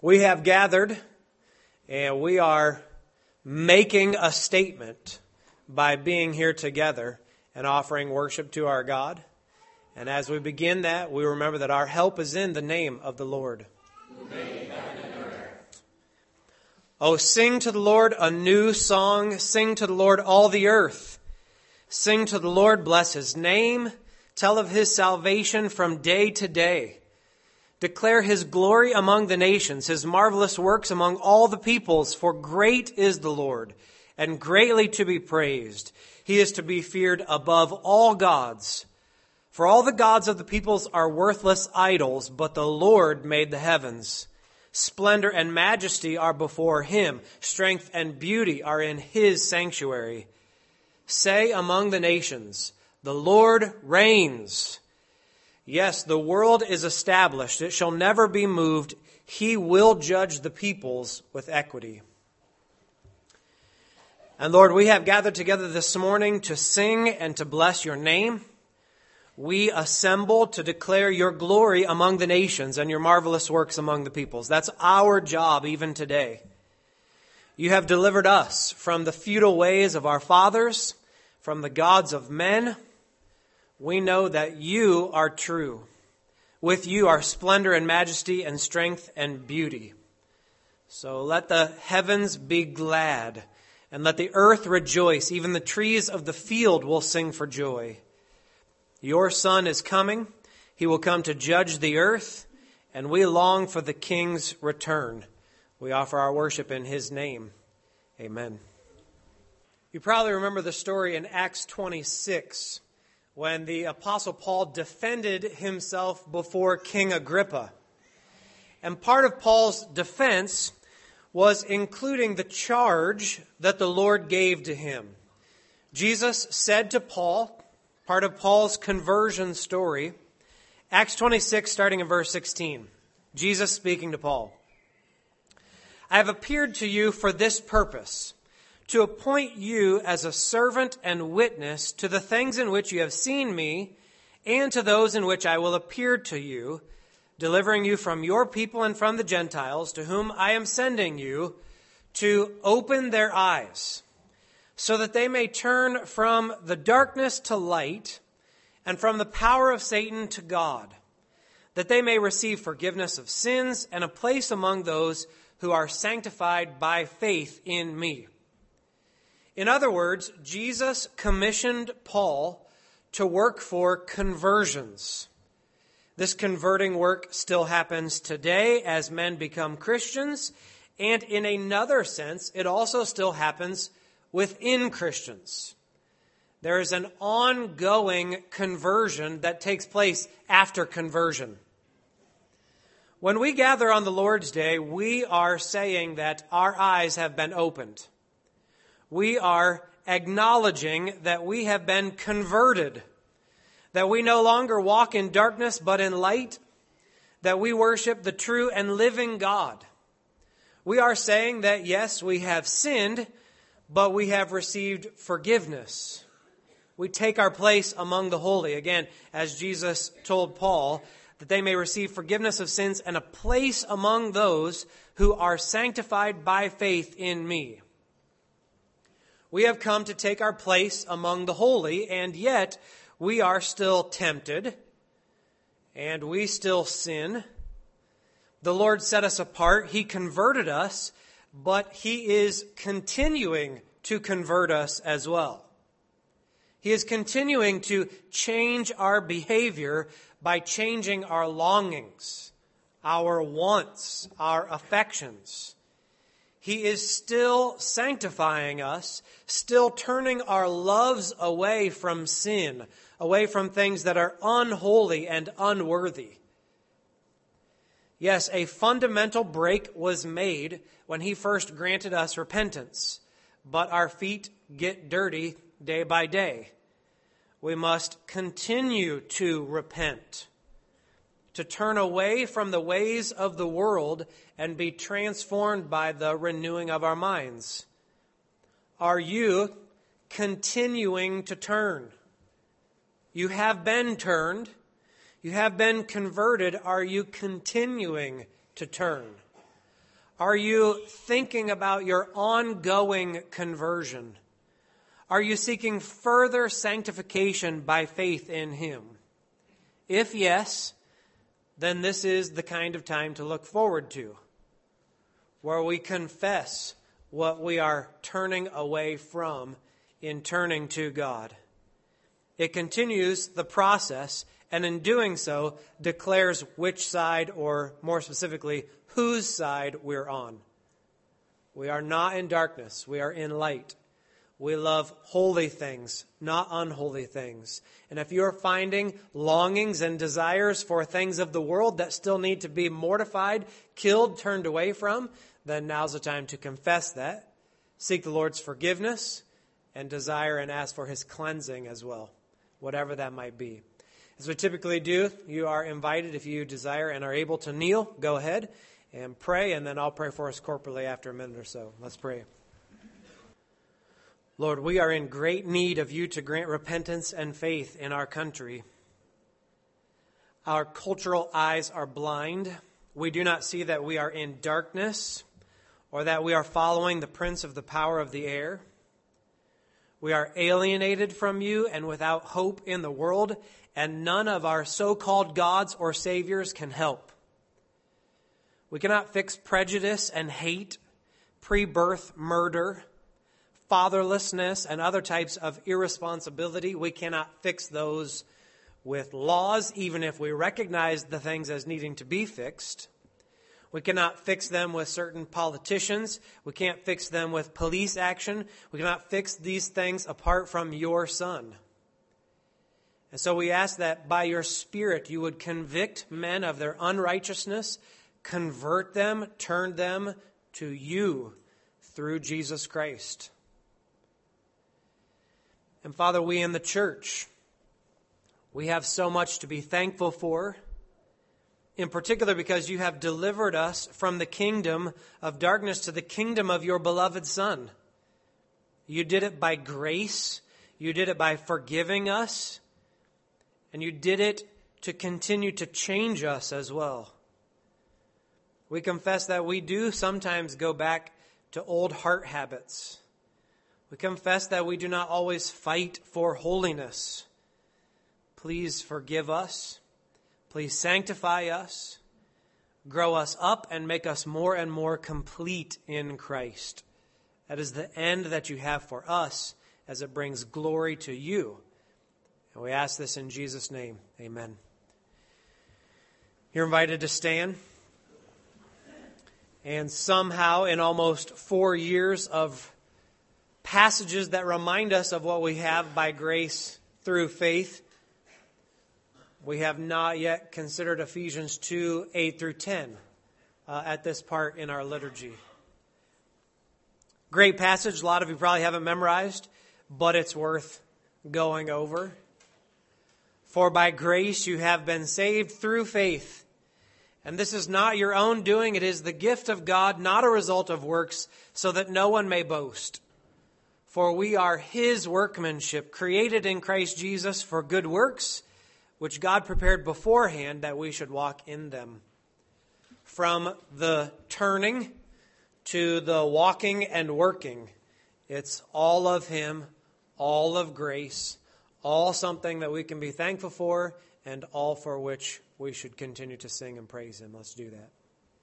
We have gathered and we are making a statement by being here together and offering worship to our God. And as we begin that, we remember that our help is in the name of the Lord. Oh, sing to the Lord a new song. Sing to the Lord all the earth. Sing to the Lord, bless His name. Tell of His salvation from day to day. Declare His glory among the nations, His marvelous works among all the peoples. For great is the Lord, and greatly to be praised. He is to be feared above all gods. For all the gods of the peoples are worthless idols, but the Lord made the heavens. Splendor and majesty are before Him. Strength and beauty are in His sanctuary. Say among the nations, the Lord reigns. Yes, the world is established. It shall never be moved. He will judge the peoples with equity. And Lord, we have gathered together this morning to sing and to bless your name. We assemble to declare your glory among the nations and your marvelous works among the peoples. That's our job even today. You have delivered us from the futile ways of our fathers, from the gods of men. We know that you are true. With you are splendor and majesty and strength and beauty. So let the heavens be glad and let the earth rejoice. Even the trees of the field will sing for joy. Your Son is coming. He will come to judge the earth, and we long for the King's return. We offer our worship in His name. Amen. You probably remember the story in Acts 26 when the Apostle Paul defended himself before King Agrippa. And part of Paul's defense was including the charge that the Lord gave to him. Jesus said to Paul, part of Paul's conversion story, Acts 26, starting in verse 16. Jesus speaking to Paul. I have appeared to you for this purpose, to appoint you as a servant and witness to the things in which you have seen me, and to those in which I will appear to you, delivering you from your people and from the Gentiles, to whom I am sending you, to open their eyes, so that they may turn from the darkness to light, and from the power of Satan to God, that they may receive forgiveness of sins and a place among those who are sanctified by faith in me. In other words, Jesus commissioned Paul to work for conversions. This converting work still happens today as men become Christians, and in another sense, it also still happens within Christians. There is an ongoing conversion that takes place after conversion. When we gather on the Lord's Day, we are saying that our eyes have been opened. We are acknowledging that we have been converted, that we no longer walk in darkness but in light, that we worship the true and living God. We are saying that, yes, we have sinned, but we have received forgiveness. We take our place among the holy, again, as Jesus told Paul, that they may receive forgiveness of sins and a place among those who are sanctified by faith in me. We have come to take our place among the holy, and yet we are still tempted, and we still sin. The Lord set us apart. He converted us, but He is continuing to convert us as well. He is continuing to change our behavior by changing our longings, our wants, our affections. He is still sanctifying us, still turning our loves away from sin, away from things that are unholy and unworthy. Yes, a fundamental break was made when He first granted us repentance, but our feet get dirty day by day. We must continue to repent, to turn away from the ways of the world and be transformed by the renewing of our minds. Are you continuing to turn? You have been turned. You have been converted. Are you continuing to turn? Are you thinking about your ongoing conversion? Are you seeking further sanctification by faith in Him? If yes, then this is the kind of time to look forward to, where we confess what we are turning away from in turning to God. It continues the process, and in doing so, declares which side, or more specifically, whose side we're on. We are not in darkness. We are in light. We love holy things, not unholy things. And if you're finding longings and desires for things of the world that still need to be mortified, killed, turned away from, then now's the time to confess that, seek the Lord's forgiveness, and desire and ask for His cleansing as well, whatever that might be. As we typically do, you are invited, if you desire and are able to kneel, go ahead and pray, and then I'll pray for us corporately after a minute or so. Let's pray. Lord, we are in great need of you to grant repentance and faith in our country. Our cultural eyes are blind. We do not see that we are in darkness or that we are following the prince of the power of the air. We are alienated from you and without hope in the world, and none of our so-called gods or saviors can help. We cannot fix prejudice and hate, pre-birth murder, fatherlessness, and other types of irresponsibility. We cannot fix those with laws, even if we recognize the things as needing to be fixed. We cannot fix them with certain politicians. We can't fix them with police action. We cannot fix these things apart from your Son. And so we ask that by your Spirit you would convict men of their unrighteousness, convert them, turn them to you through Jesus Christ. And Father, we in the church, we have so much to be thankful for, in particular because you have delivered us from the kingdom of darkness to the kingdom of your beloved Son. You did it by grace, you did it by forgiving us, and you did it to continue to change us as well. We confess that we do sometimes go back to old heart habits. We confess that we do not always fight for holiness. Please forgive us. Please sanctify us. Grow us up and make us more and more complete in Christ. That is the end that you have for us as it brings glory to you. And we ask this in Jesus' name. Amen. You're invited to stand. And somehow in almost 4 years of passages that remind us of what we have by grace through faith, we have not yet considered Ephesians 2, 8 through 10 at this part in our liturgy. Great passage. A lot of you probably haven't memorized, but it's worth going over. For by grace you have been saved through faith. And this is not your own doing. It is the gift of God, not a result of works, so that no one may boast. For we are His workmanship, created in Christ Jesus for good works, which God prepared beforehand that we should walk in them. From the turning to the walking and working, it's all of Him, all of grace, all something that we can be thankful for, and all for which we should continue to sing and praise Him. Let's do that.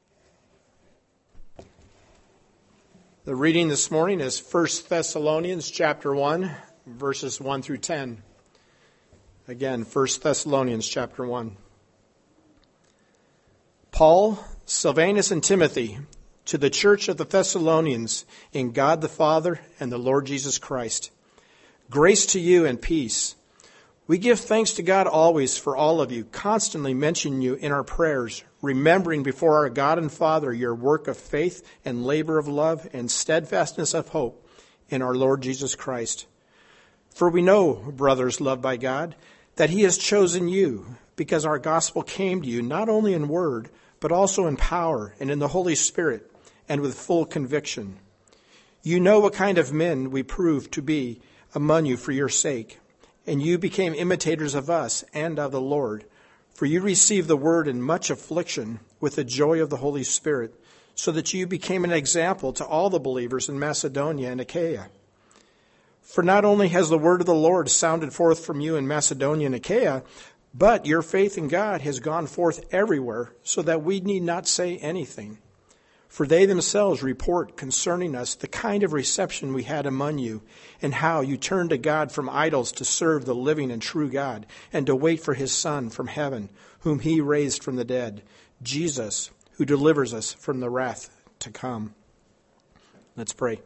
The reading this morning is 1 Thessalonians chapter 1, verses 1 through 10. Again, 1 Thessalonians chapter 1. Paul, Silvanus, and Timothy, to the church of the Thessalonians, in God the Father and the Lord Jesus Christ. Grace to you and peace. We give thanks to God always for all of you, constantly mentioning you in our prayers, remembering before our God and Father your work of faith and labor of love and steadfastness of hope in our Lord Jesus Christ. For we know, brothers loved by God, that He has chosen you, because our gospel came to you not only in word, but also in power and in the Holy Spirit, and with full conviction. You know what kind of men we proved to be among you for your sake. And you became imitators of us and of the Lord. For you received the word in much affliction with the joy of the Holy Spirit, so that you became an example to all the believers in Macedonia and Achaia. For not only has the word of the Lord sounded forth from you in Macedonia and Achaia, but your faith in God has gone forth everywhere, so that we need not say anything. For they themselves report concerning us the kind of reception we had among you, and how you turned to God from idols to serve the living and true God, and to wait for his Son from heaven, whom he raised from the dead, Jesus, who delivers us from the wrath to come. Let's pray.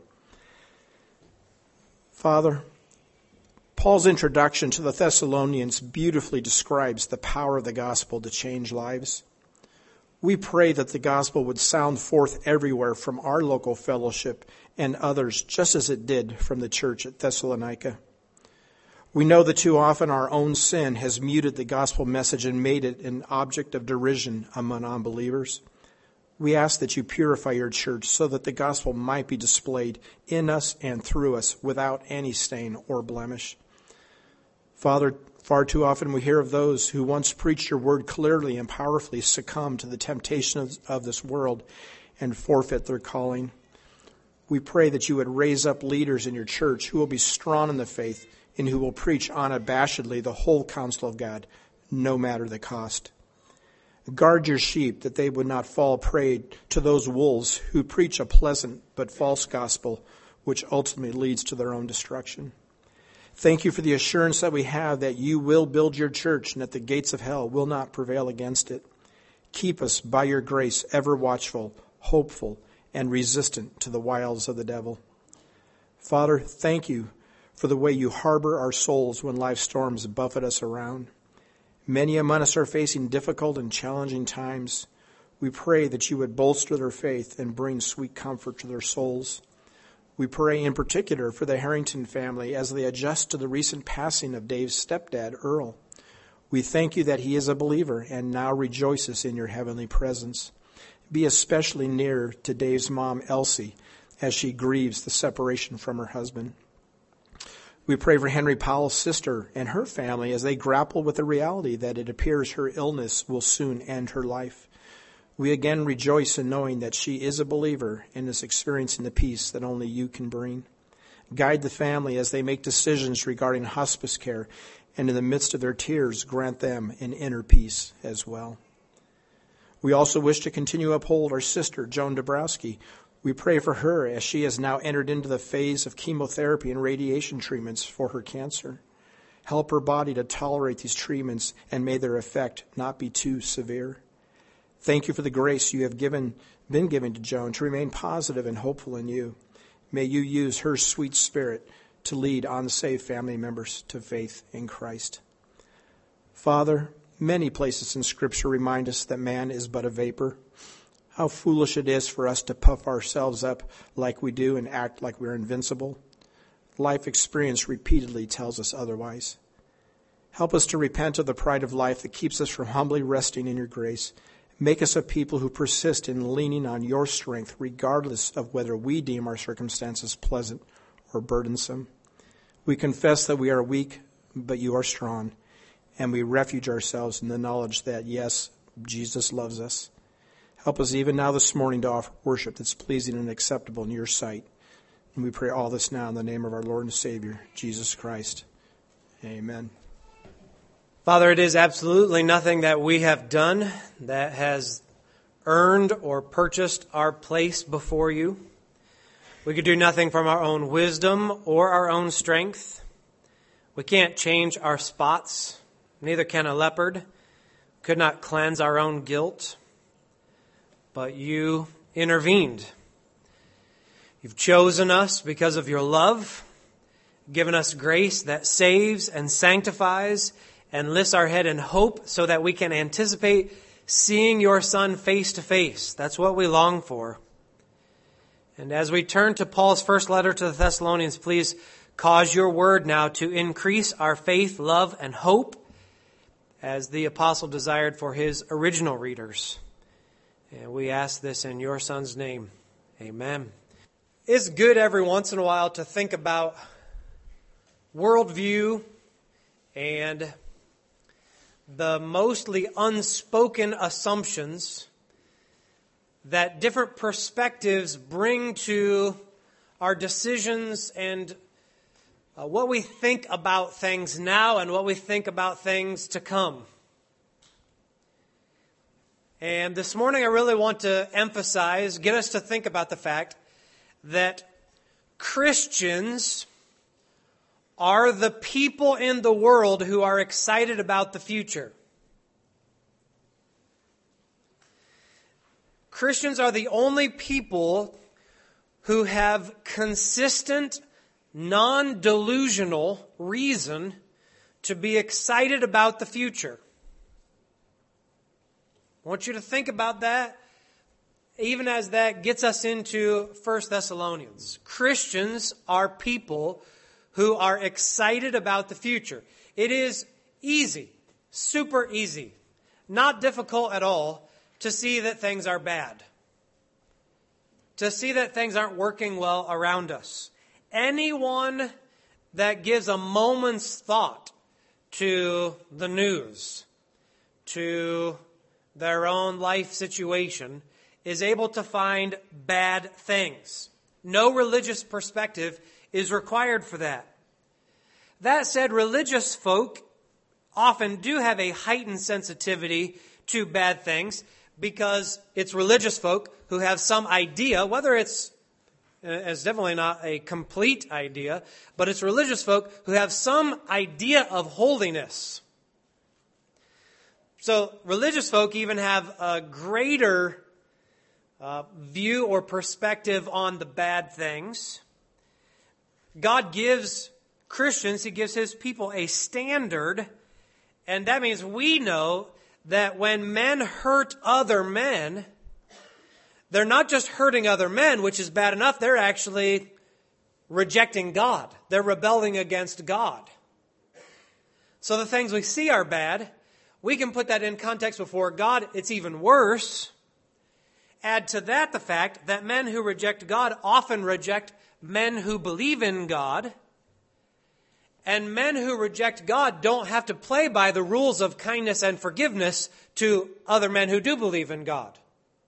Father, Paul's introduction to the Thessalonians beautifully describes the power of the gospel to change lives. We pray that the gospel would sound forth everywhere from our local fellowship and others, just as it did from the church at Thessalonica. We know that too often our own sin has muted the gospel message and made it an object of derision among unbelievers. We ask that you purify your church so that the gospel might be displayed in us and through us without any stain or blemish. Father, far too often we hear of those who once preached your word clearly and powerfully succumb to the temptation of this world and forfeit their calling. We pray that you would raise up leaders in your church who will be strong in the faith and who will preach unabashedly the whole counsel of God, no matter the cost. Guard your sheep that they would not fall prey to those wolves who preach a pleasant but false gospel, which ultimately leads to their own destruction. Thank you for the assurance that we have that you will build your church and that the gates of hell will not prevail against it. Keep us by your grace ever watchful, hopeful, and resistant to the wiles of the devil. Father, thank you for the way you harbor our souls when life's storms buffet us around. Many among us are facing difficult and challenging times. We pray that you would bolster their faith and bring sweet comfort to their souls. We pray in particular for the Harrington family as they adjust to the recent passing of Dave's stepdad, Earl. We thank you that he is a believer and now rejoices in your heavenly presence. Be especially near to Dave's mom, Elsie, as she grieves the separation from her husband. We pray for Henry Powell's sister and her family as they grapple with the reality that it appears her illness will soon end her life. We again rejoice in knowing that she is a believer and is experiencing the peace that only you can bring. Guide the family as they make decisions regarding hospice care, and in the midst of their tears, grant them an inner peace as well. We also wish to continue to uphold our sister, Joan Dabrowski. We pray for her as she has now entered into the phase of chemotherapy and radiation treatments for her cancer. Help her body to tolerate these treatments, and may their effect not be too severe. Thank you for the grace you have been given to Joan to remain positive and hopeful in you. May you use her sweet spirit to lead unsaved family members to faith in Christ. Father, many places in Scripture remind us that man is but a vapor. How foolish it is for us to puff ourselves up like we do and act like we're invincible. Life experience repeatedly tells us otherwise. Help us to repent of the pride of life that keeps us from humbly resting in your grace. Make us a people who persist in leaning on your strength, regardless of whether we deem our circumstances pleasant or burdensome. We confess that we are weak, but you are strong, and we refuge ourselves in the knowledge that, yes, Jesus loves us. Help us even now this morning to offer worship that's pleasing and acceptable in your sight. And we pray all this now in the name of our Lord and Savior, Jesus Christ. Amen. Father, it is absolutely nothing that we have done that has earned or purchased our place before you. We could do nothing from our own wisdom or our own strength. We can't change our spots. Neither can a leopard. Could not cleanse our own guilt. But you intervened. You've chosen us because of your love, given us grace that saves and sanctifies and lifts our head in hope so that we can anticipate seeing your Son face to face. That's what we long for. And as we turn to Paul's first letter to the Thessalonians, please cause your word now to increase our faith, love, and hope as the apostle desired for his original readers. And we ask this in your Son's name. Amen. It's good every once in a while to think about worldview and the mostly unspoken assumptions that different perspectives bring to our decisions and what we think about things now and what we think about things to come. And this morning I really want to emphasize, get us to think about the fact that Christians are the people in the world who are excited about the future. Christians are the only people who have consistent, non-delusional reason to be excited about the future. I want you to think about that, even as that gets us into 1 Thessalonians. Christians are people who are excited about the future. It is easy, super easy, not difficult at all to see that things are bad, to see that things aren't working well around us. Anyone that gives a moment's thought to the news, to their own life situation, is able to find bad things. No religious perspective is required for that. That said, religious folk often do have a heightened sensitivity to bad things because it's religious folk who have some idea, whether it's definitely not a complete idea, but it's religious folk who have some idea of holiness. So religious folk even have a greater view or perspective on the bad things. God gives Christians, He gives His people a standard, and that means we know that when men hurt other men, they're not just hurting other men, which is bad enough, they're actually rejecting God. They're rebelling against God. So the things we see are bad. We can put that in context before God. It's even worse. Add to that the fact that men who reject God often reject men who believe in God. And men who reject God don't have to play by the rules of kindness and forgiveness to other men who do believe in God.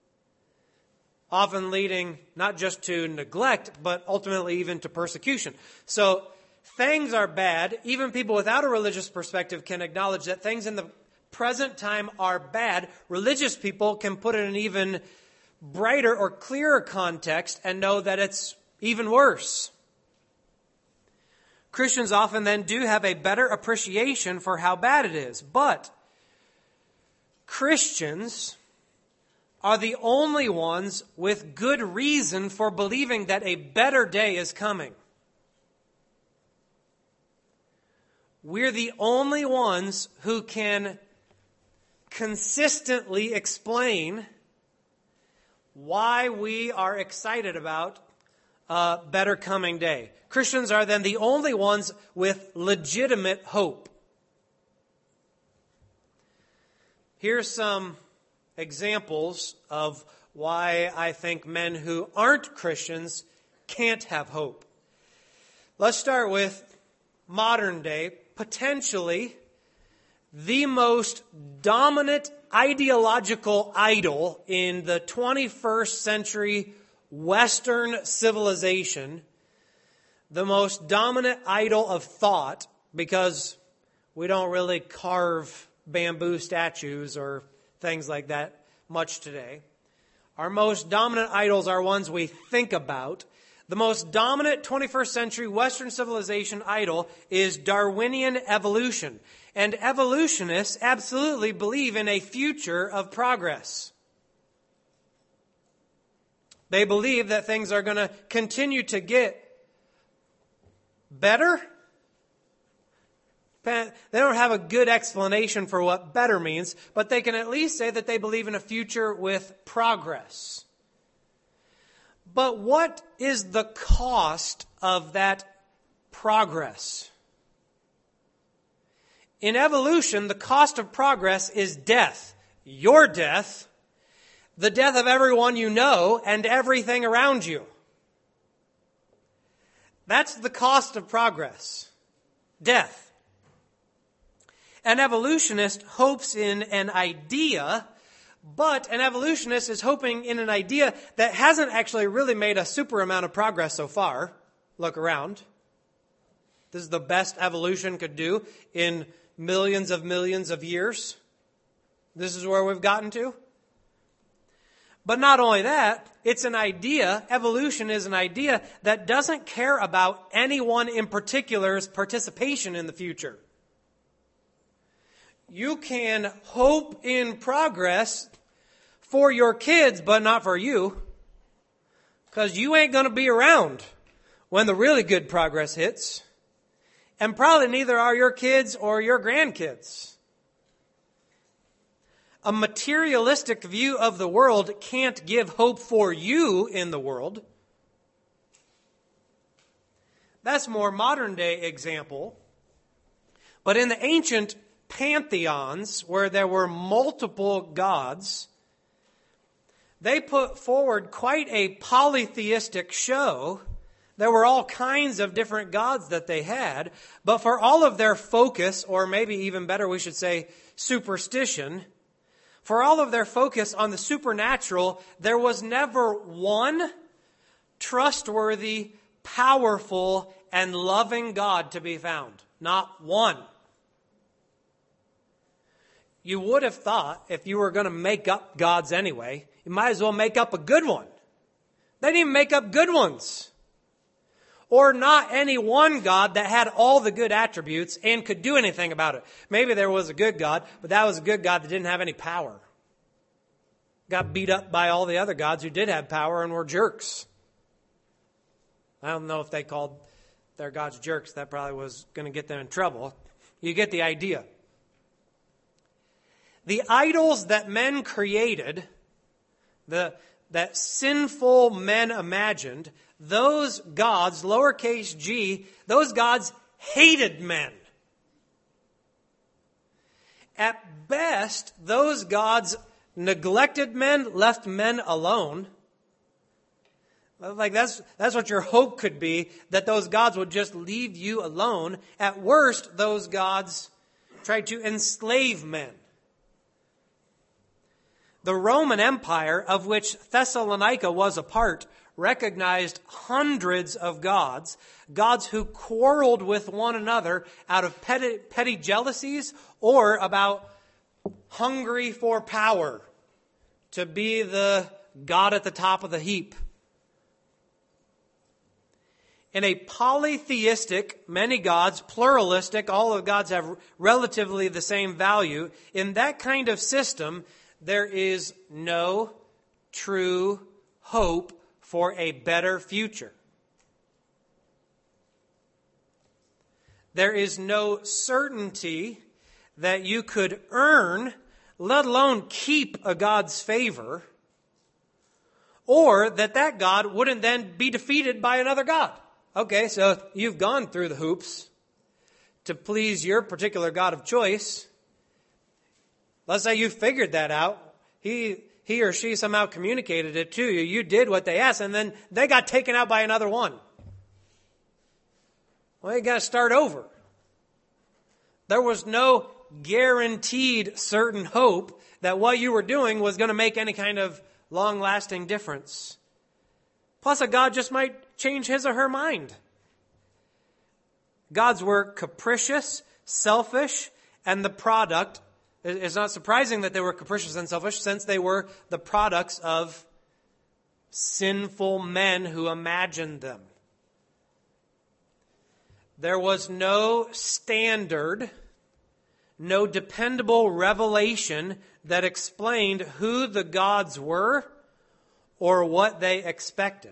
Often leading not just to neglect, but ultimately even to persecution. So things are bad. Even people without a religious perspective can acknowledge that things in the present time are bad. Religious people can put it in an even brighter or clearer context and know that it's even worse. Christians often then do have a better appreciation for how bad it is. But Christians are the only ones with good reason for believing that a better day is coming. We're the only ones who can consistently explain why we are excited about a better coming day. Christians are then the only ones with legitimate hope. Here's some examples of why I think men who aren't Christians can't have hope. Let's start with modern day, potentially the most dominant ideological idol in the 21st century Western civilization, the most dominant idol of thought, because we don't really carve bamboo statues or things like that much today. Our most dominant idols are ones we think about. The most dominant 21st century Western civilization idol is Darwinian evolution. And evolutionists absolutely believe in a future of progress. They believe that things are going to continue to get better. They don't have a good explanation for what better means, but they can at least say that they believe in a future with progress. But what is the cost of that progress? In evolution, the cost of progress is death. Your death, the death of everyone you know, and everything around you. That's the cost of progress. Death. An evolutionist hopes in an idea But an evolutionist is hoping in an idea that hasn't actually really made a super amount of progress so far. Look around. This is the best evolution could do in millions of years. This is where we've gotten to. But not only that, it's an idea, evolution is an idea that doesn't care about anyone in particular's participation in the future. You can hope in progress for your kids, but not for you. Because you ain't going to be around when the really good progress hits. And probably neither are your kids or your grandkids. A materialistic view of the world can't give hope for you in the world. That's a more modern day example. But in the ancient pantheons, where there were multiple gods, they put forward quite a polytheistic show. There were all kinds of different gods that they had, but for all of their focus, or maybe even better we should say superstition, for all of their focus on the supernatural, there was never one trustworthy, powerful, and loving God to be found. Not one. You would have thought, if you were going to make up gods anyway, you might as well make up a good one. They didn't even make up good ones. Or not any one God that had all the good attributes and could do anything about it. Maybe there was a good God, but that was a good God that didn't have any power. Got beat up by all the other gods who did have power and were jerks. I don't know if they called their gods jerks. That probably was going to get them in trouble. You get the idea. The idols that men created, that sinful men imagined, those gods, lowercase g, those gods hated men. At best, those gods neglected men, left men alone. Like that's what your hope could be, that those gods would just leave you alone. At worst, those gods tried to enslave men. The Roman Empire, of which Thessalonica was a part, recognized hundreds of gods who quarreled with one another out of petty jealousies or about hungry for power, to be the god at the top of the heap. In a polytheistic, many gods, pluralistic, all of gods have relatively the same value, in that kind of system, there is no true hope for a better future. There is no certainty that you could earn, let alone keep a God's favor, or that God wouldn't then be defeated by another God. Okay, so you've gone through the hoops to please your particular God of choice. Let's say you figured that out. He or she somehow communicated it to you. You did what they asked, and then they got taken out by another one. Well, you got to start over. There was no guaranteed certain hope that what you were doing was going to make any kind of long-lasting difference. Plus, a God just might change his or her mind. Gods were capricious, selfish, and the product. It's not surprising that they were capricious and selfish, since they were the products of sinful men who imagined them. There was no standard, no dependable revelation that explained who the gods were or what they expected.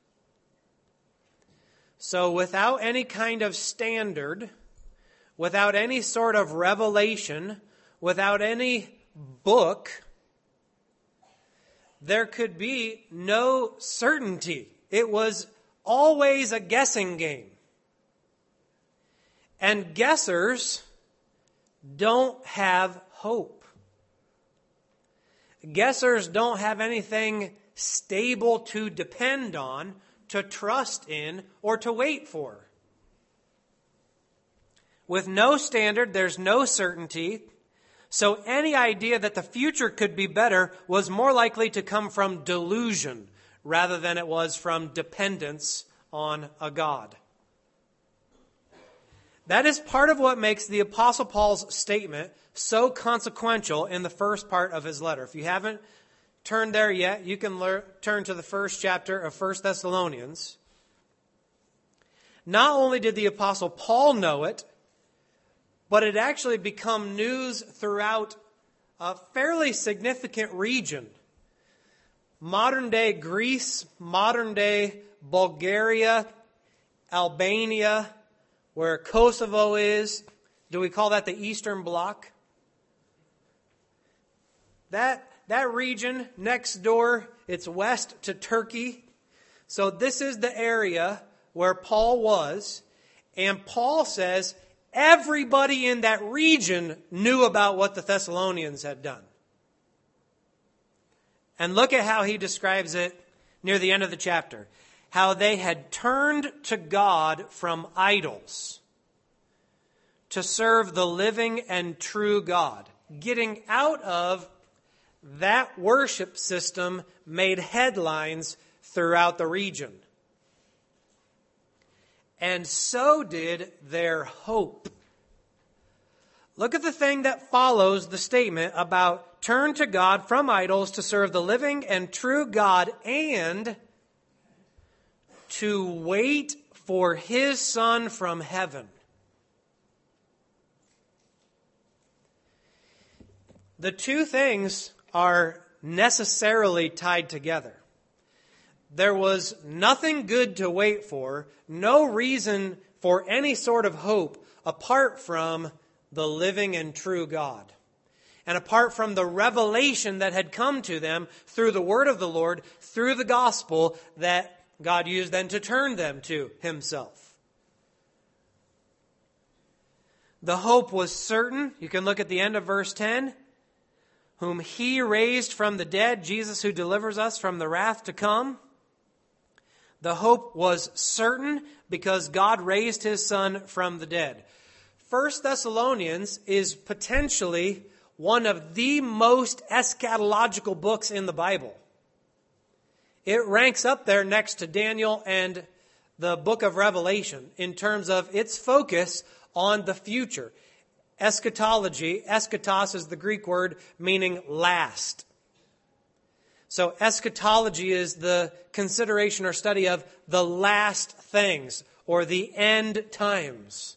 So without any kind of standard, without any sort of revelation, without any book, there could be no certainty. It was always a guessing game. And guessers don't have hope. Guessers don't have anything stable to depend on, to trust in, or to wait for. With no standard, there's no certainty. So any idea that the future could be better was more likely to come from delusion rather than it was from dependence on a God. That is part of what makes the Apostle Paul's statement so consequential in the first part of his letter. If you haven't turned there yet, you can turn to the first chapter of 1 Thessalonians. Not only did the Apostle Paul know it, but it actually become news throughout a fairly significant region. Modern-day Greece, modern-day Bulgaria, Albania, where Kosovo is. Do we call that the Eastern Bloc? That region next door, it's west to Turkey. So this is the area where Paul was. And Paul says everybody in that region knew about what the Thessalonians had done. And look at how he describes it near the end of the chapter. How they had turned to God from idols to serve the living and true God. Getting out of that worship system made headlines throughout the region. And so did their hope. Look at the thing that follows the statement about turn to God from idols to serve the living and true God and to wait for His Son from heaven. The two things are necessarily tied together. There was nothing good to wait for, no reason for any sort of hope apart from the living and true God. And apart from the revelation that had come to them through the word of the Lord, through the gospel that God used then to turn them to Himself. The hope was certain. You can look at the end of verse 10. Whom He raised from the dead, Jesus who delivers us from the wrath to come. The hope was certain because God raised His Son from the dead. 1 Thessalonians is potentially one of the most eschatological books in the Bible. It ranks up there next to Daniel and the book of Revelation in terms of its focus on the future. Eschatology, eschatos is the Greek word meaning last. So eschatology is the consideration or study of the last things or the end times.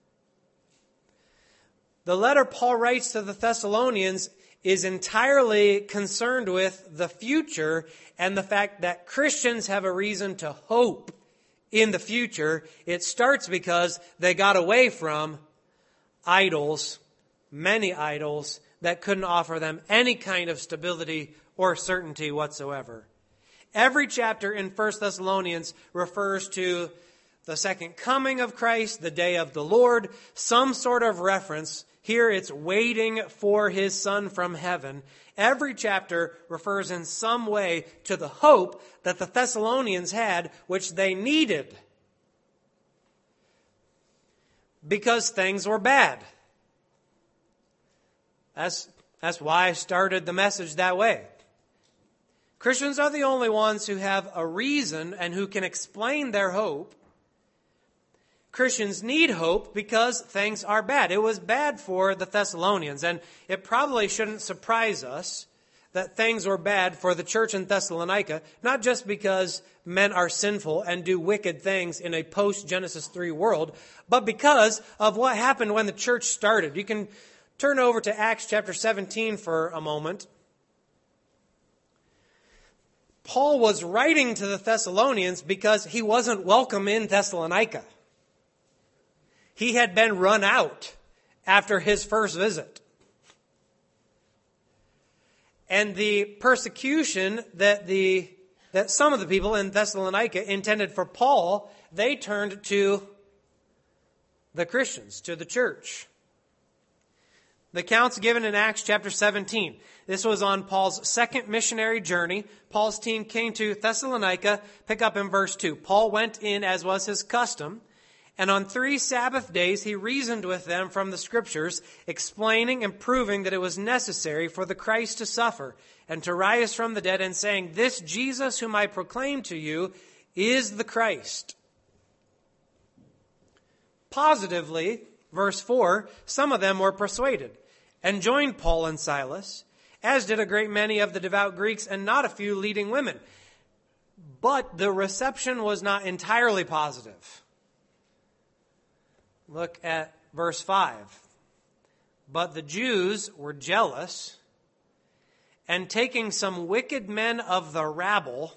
The letter Paul writes to the Thessalonians is entirely concerned with the future and the fact that Christians have a reason to hope in the future. It starts because they got away from idols, many idols, that couldn't offer them any kind of stability or certainty whatsoever. Every chapter in 1 Thessalonians refers to the second coming of Christ, the day of the Lord, some sort of reference. Here it's waiting for His Son from heaven. Every chapter refers in some way to the hope that the Thessalonians had, which they needed because things were bad. That's why I started the message that way. Christians are the only ones who have a reason and who can explain their hope. Christians need hope because things are bad. It was bad for the Thessalonians, and it probably shouldn't surprise us that things were bad for the church in Thessalonica, not just because men are sinful and do wicked things in a post-Genesis 3 world, but because of what happened when the church started. You can turn over to Acts chapter 17 for a moment. Paul was writing to the Thessalonians because he wasn't welcome in Thessalonica. He had been run out after his first visit. And the persecution that some of the people in Thessalonica intended for Paul, they turned to the Christians, to the church. The account's given in Acts chapter 17. This was on Paul's second missionary journey. Paul's team came to Thessalonica. Pick up in verse 2. Paul went in as was his custom, And on 3 Sabbath days he reasoned with them from the Scriptures, explaining and proving that it was necessary for the Christ to suffer and to rise from the dead, and saying, "This Jesus whom I proclaim to you is the Christ." Positively, verse 4, some of them were persuaded and joined Paul and Silas, as did a great many of the devout Greeks and not a few leading women. But the reception was not entirely positive. Look at verse 5. But the Jews were jealous, and taking some wicked men of the rabble,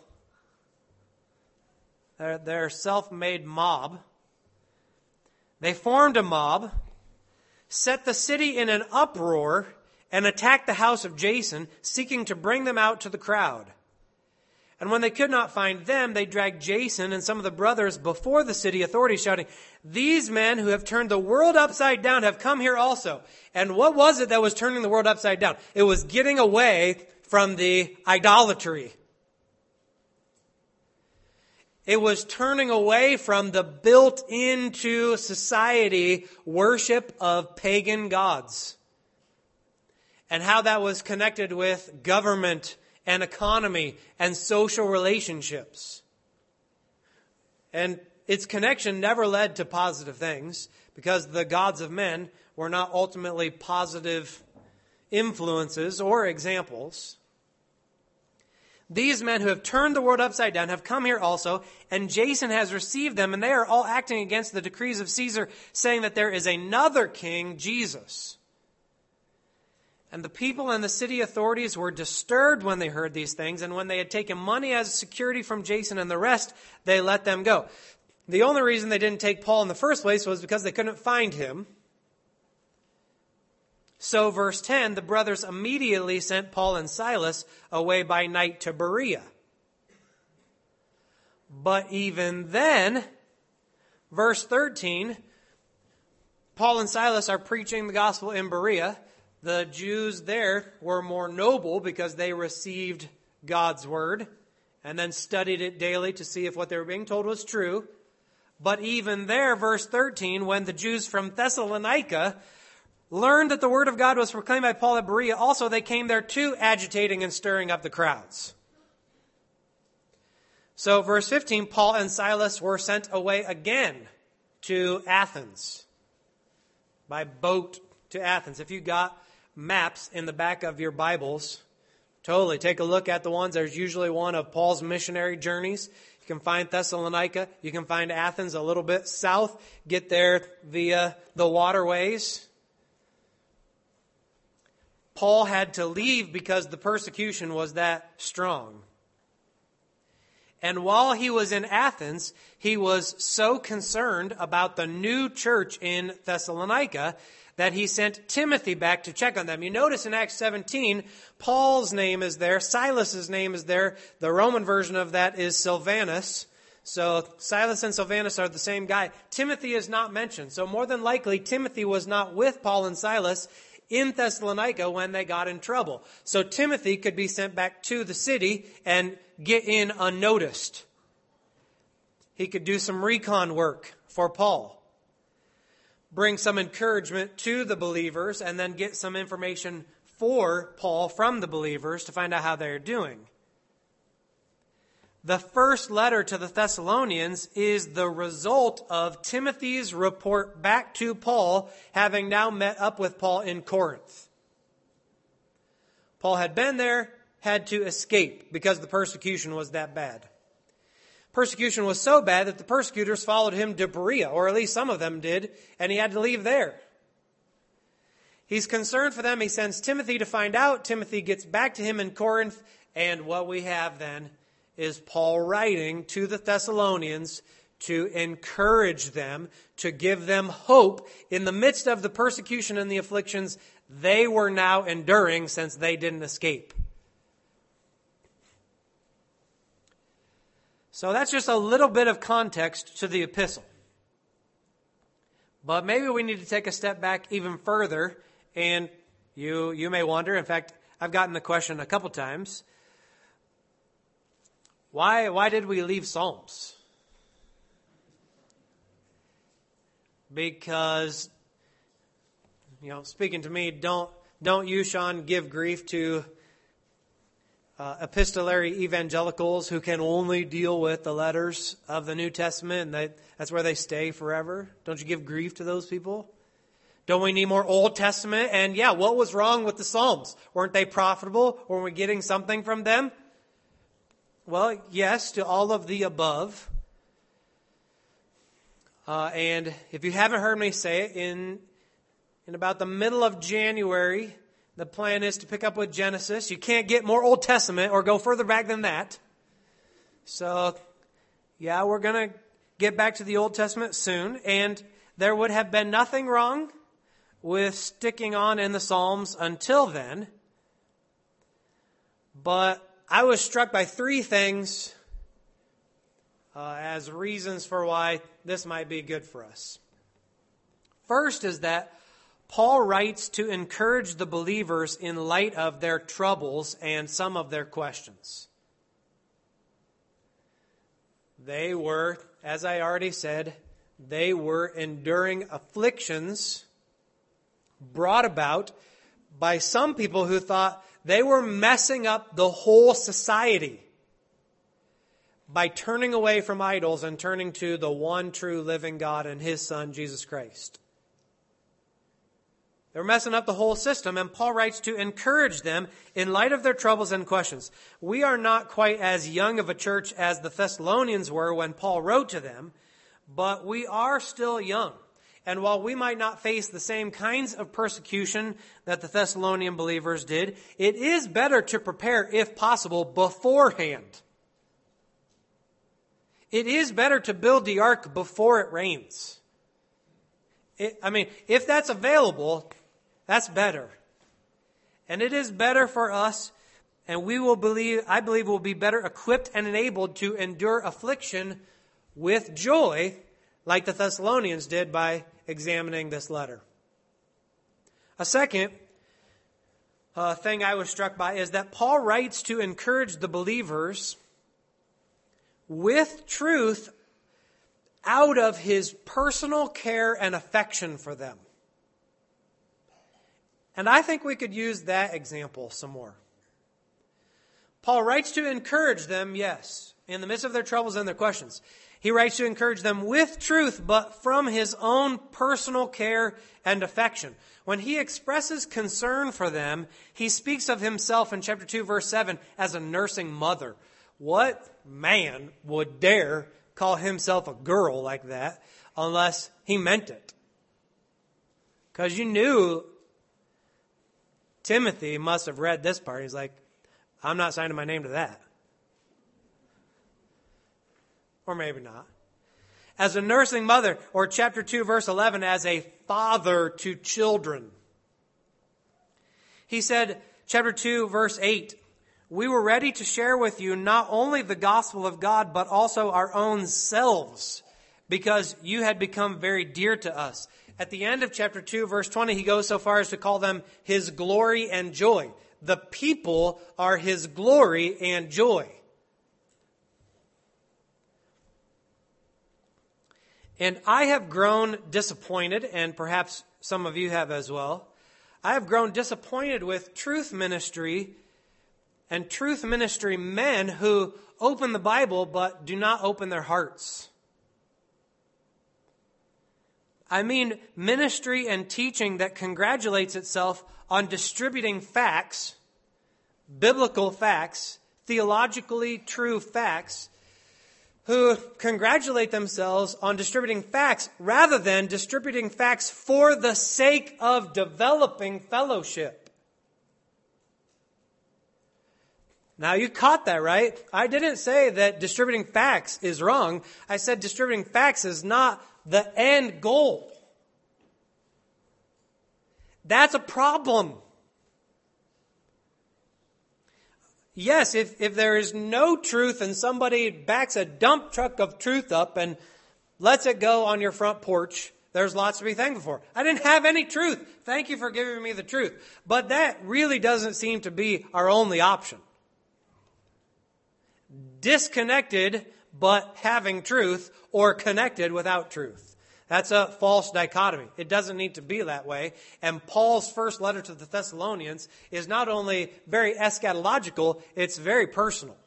their self-made mob, they formed a mob, set the city in an uproar, and attacked the house of Jason, seeking to bring them out to the crowd. And when they could not find them, they dragged Jason and some of the brothers before the city authorities, shouting, "These men who have turned the world upside down have come here also." And what was it that was turning the world upside down? It was getting away from the idolatry. It was turning away from the built into society worship of pagan gods, and how that was connected with government and economy and social relationships. And its connection never led to positive things, because the gods of men were not ultimately positive influences or examples. These men who have turned the world upside down have come here also, and Jason has received them, and they are all acting against the decrees of Caesar, saying that there is another king, Jesus. And the people and the city authorities were disturbed when they heard these things, and when they had taken money as security from Jason and the rest, they let them go. The only reason they didn't take Paul in the first place was because they couldn't find him. So, verse 10, the brothers immediately sent Paul and Silas away by night to Berea. But even then, verse 13, Paul and Silas are preaching the gospel in Berea. The Jews there were more noble because they received God's word and then studied it daily to see if what they were being told was true. But even there, verse 13, when the Jews from Thessalonica learned that the word of God was proclaimed by Paul at Berea, also they came there too, agitating and stirring up the crowds. So verse 15, Paul and Silas were sent away again to Athens, by boat to Athens. If you got maps in the back of your Bibles, totally take a look at the ones. There's usually one of Paul's missionary journeys. You can find Thessalonica. You can find Athens a little bit south. Get there via the waterways. Paul had to leave because the persecution was that strong. And while he was in Athens, he was so concerned about the new church in Thessalonica that he sent Timothy back to check on them. You notice in Acts 17, Paul's name is there, Silas's name is there. The Roman version of that is Silvanus. So Silas and Silvanus are the same guy. Timothy is not mentioned. So more than likely, Timothy was not with Paul and Silas in Thessalonica when they got in trouble. So Timothy could be sent back to the city and get in unnoticed. He could do some recon work for Paul, bring some encouragement to the believers, and then get some information for Paul from the believers to find out how they're doing. The first letter to the Thessalonians is the result of Timothy's report back to Paul, having now met up with Paul in Corinth. Paul had been there, had to escape because the persecution was that bad. Persecution was so bad that the persecutors followed him to Berea, or at least some of them did, and he had to leave there. He's concerned for them. He sends Timothy to find out. Timothy gets back to him in Corinth, and what we have then is Paul writing to the Thessalonians to encourage them, to give them hope in the midst of the persecution and the afflictions they were now enduring since they didn't escape. So that's just a little bit of context to the epistle. But maybe we need to take a step back even further, and you may wonder, in fact, I've gotten the question a couple times, why did we leave Psalms? because, speaking to me, don't you, Sean, give grief to epistolary evangelicals who can only deal with the letters of the New Testament, and that's where they stay forever. Don't you give grief to those people? Don't we need more Old Testament? And what was wrong with the Psalms? Weren't they profitable? Weren't we getting something from them? Well, yes, to all of the above. And if you haven't heard me say it, in about the middle of January, the plan is to pick up with Genesis. You can't get more Old Testament or go further back than that. So, we're going to get back to the Old Testament soon. And there would have been nothing wrong with sticking on in the Psalms until then. But I was struck by three things as reasons for why this might be good for us. First is that Paul writes to encourage the believers in light of their troubles and some of their questions. They were, as I already said, they were enduring afflictions brought about by some people who thought they were messing up the whole society by turning away from idols and turning to the one true living God and His Son, Jesus Christ. They were messing up the whole system, and Paul writes to encourage them in light of their troubles and questions. We are not quite as young of a church as the Thessalonians were when Paul wrote to them, but we are still young. And while we might not face the same kinds of persecution that the Thessalonian believers did, it is better to prepare, if possible, beforehand. It is better to build the ark before it rains. If that's available, that's better. And it is better for us, and I believe we'll be better equipped and enabled to endure affliction with joy, like the Thessalonians did by examining this letter. A second thing I was struck by is that Paul writes to encourage the believers with truth out of his personal care and affection for them. And I think we could use that example some more. Paul writes to encourage them, yes, in the midst of their troubles and their questions. He writes to encourage them with truth, but from his own personal care and affection. When he expresses concern for them, he speaks of himself in chapter 2, verse 7 as a nursing mother. What man would dare call himself a girl like that unless he meant it? Because you knew Timothy must have read this part. He's like, I'm not signing my name to that. Or maybe not. As a nursing mother, or chapter 2, verse 11, as a father to children. He said, chapter 2, verse 8, we were ready to share with you not only the gospel of God, but also our own selves, because you had become very dear to us. At the end of chapter 2, verse 20, he goes so far as to call them his glory and joy. The people are his glory and joy. And I have grown disappointed, and perhaps some of you have as well. I have grown disappointed with truth ministry and truth ministry men who open the Bible but do not open their hearts. I mean ministry and teaching that congratulates itself on distributing facts, biblical facts, theologically true facts, who congratulate themselves on distributing facts rather than distributing facts for the sake of developing fellowship. Now, you caught that, right? I didn't say that distributing facts is wrong. I said distributing facts is not the end goal. That's a problem. Yes, if there is no truth and somebody backs a dump truck of truth up and lets it go on your front porch, there's lots to be thankful for. I didn't have any truth. Thank you for giving me the truth. But that really doesn't seem to be our only option. Disconnected but having truth, or connected without truth. That's a false dichotomy. It doesn't need to be that way. And Paul's first letter to the Thessalonians is not only very eschatological, it's very personal.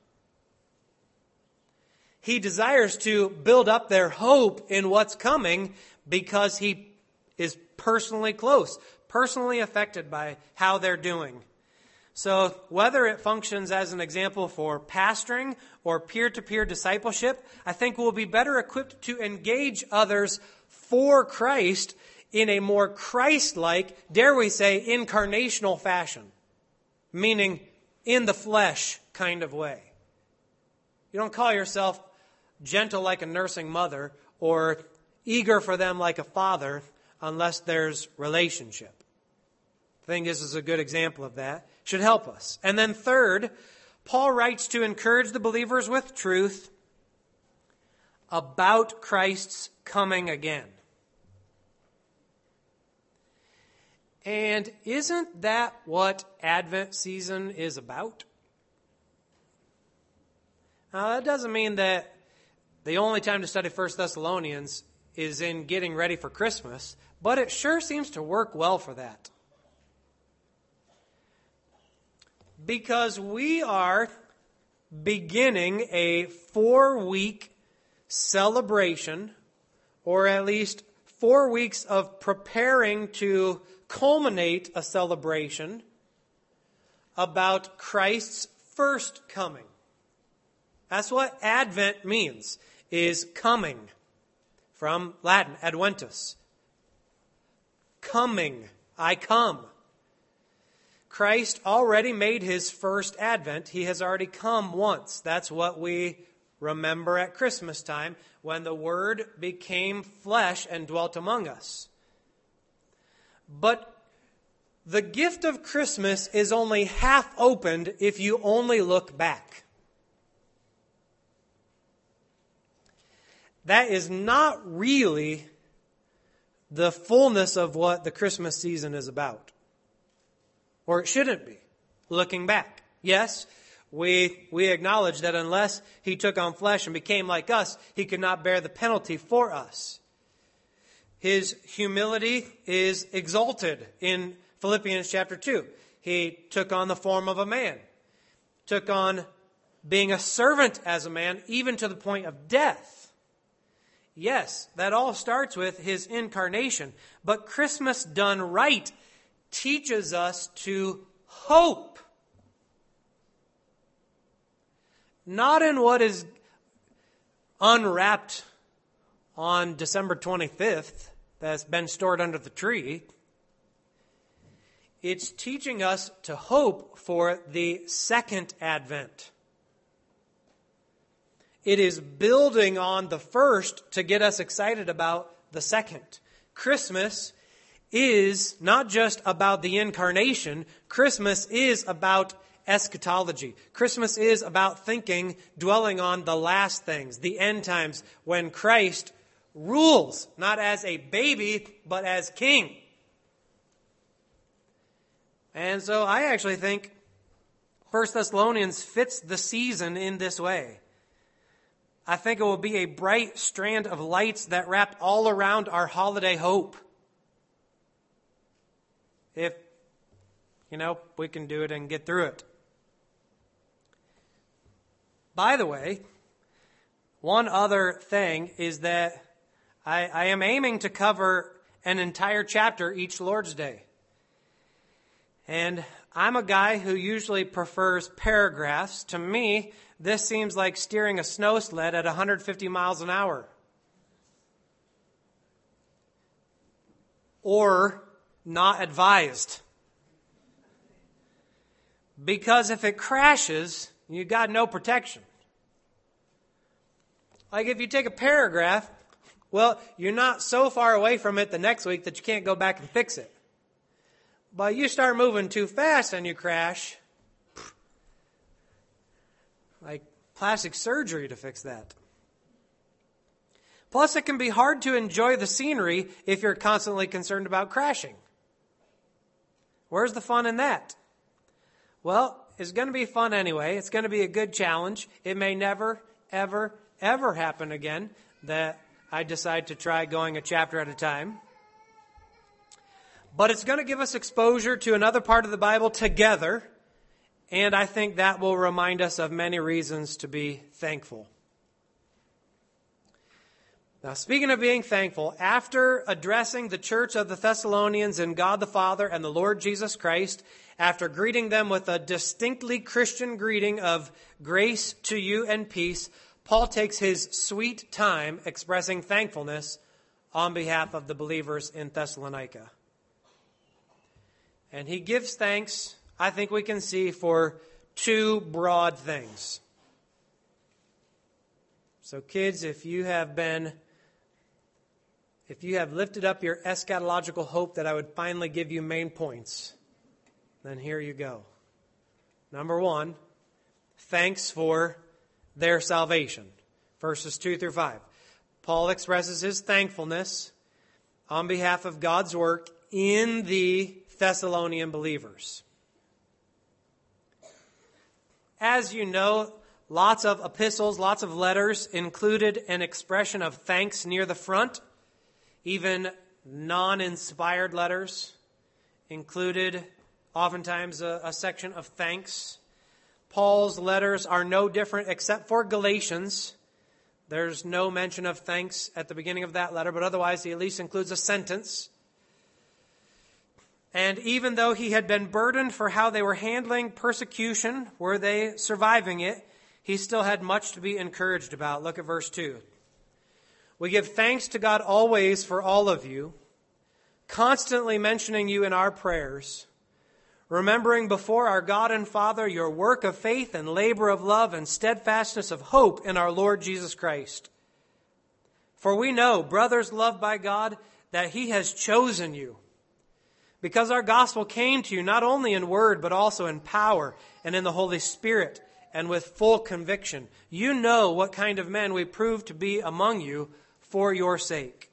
He desires to build up their hope in what's coming because he is personally close, personally affected by how they're doing. So whether it functions as an example for pastoring or peer-to-peer discipleship, I think we'll be better equipped to engage others for Christ in a more Christ-like, dare we say, incarnational fashion, meaning in the flesh kind of way. You don't call yourself gentle like a nursing mother or eager for them like a father unless there's relationship. I think this is a good example of that. Should help us. And then third, Paul writes to encourage the believers with truth about Christ's coming again. And isn't that what Advent season is about? Now, that doesn't mean that the only time to study 1 Thessalonians is in getting ready for Christmas, but it sure seems to work well for that. Because we are beginning a 4-week celebration, or at least 4 weeks of preparing to culminate a celebration about Christ's first coming. That's what Advent means, is coming. From Latin, adventus. Coming. I come. Christ already made his first advent. He has already come once. That's what we remember at Christmas time, when the Word became flesh and dwelt among us. But the gift of Christmas is only half opened if you only look back. That is not really the fullness of what the Christmas season is about. Or it shouldn't be, looking back. Yes, we acknowledge that unless he took on flesh and became like us, he could not bear the penalty for us. His humility is exalted in Philippians chapter 2. He took on the form of a man, took on being a servant as a man, even to the point of death. Yes, that all starts with his incarnation. But Christmas done right teaches us to hope. Not in what is unwrapped on December 25th that's been stored under the tree. It's teaching us to hope for the second advent. It is building on the first to get us excited about the second. Christmas is not just about the incarnation. Christmas is about eschatology. Christmas is about thinking, dwelling on the last things, the end times, when Christ rules, not as a baby, but as king. And so I actually think 1 Thessalonians fits the season in this way. I think it will be a bright strand of lights that wrap all around our holiday hope. If, we can do it and get through it. By the way, one other thing is that I am aiming to cover an entire chapter each Lord's Day. And I'm a guy who usually prefers paragraphs. To me, this seems like steering a snow sled at 150 miles an hour. Or not advised. Because if it crashes, you got no protection. Like if you take a paragraph, well, you're not so far away from it the next week that you can't go back and fix it. But you start moving too fast and you crash, like plastic surgery to fix that. Plus, it can be hard to enjoy the scenery if you're constantly concerned about crashing. Where's the fun in that? Well, it's going to be fun anyway. It's going to be a good challenge. It may never, ever, ever happen again that I decide to try going a chapter at a time. But it's going to give us exposure to another part of the Bible together, and I think that will remind us of many reasons to be thankful. Now, speaking of being thankful, after addressing the church of the Thessalonians in God the Father and the Lord Jesus Christ, after greeting them with a distinctly Christian greeting of grace to you and peace, Paul takes his sweet time expressing thankfulness on behalf of the believers in Thessalonica. And he gives thanks, I think we can see, for two broad things. So kids, if you have lifted up your eschatological hope that I would finally give you main points, then here you go. Number one, thanks for their salvation. Verses 2 through 5. Paul expresses his thankfulness on behalf of God's work in the Thessalonian believers. As you know, lots of epistles, lots of letters included an expression of thanks near the front. Even non-inspired letters included oftentimes a section of thanks. Paul's letters are no different except for Galatians. There's no mention of thanks at the beginning of that letter, but otherwise he at least includes a sentence. And even though he had been burdened for how they were handling persecution, were they surviving it, he still had much to be encouraged about. Look at verse 2. We give thanks to God always for all of you, constantly mentioning you in our prayers, remembering before our God and Father your work of faith and labor of love and steadfastness of hope in our Lord Jesus Christ. For we know, brothers loved by God, that he has chosen you, because our gospel came to you not only in word, but also in power and in the Holy Spirit and with full conviction. You know what kind of men we proved to be among you for your sake.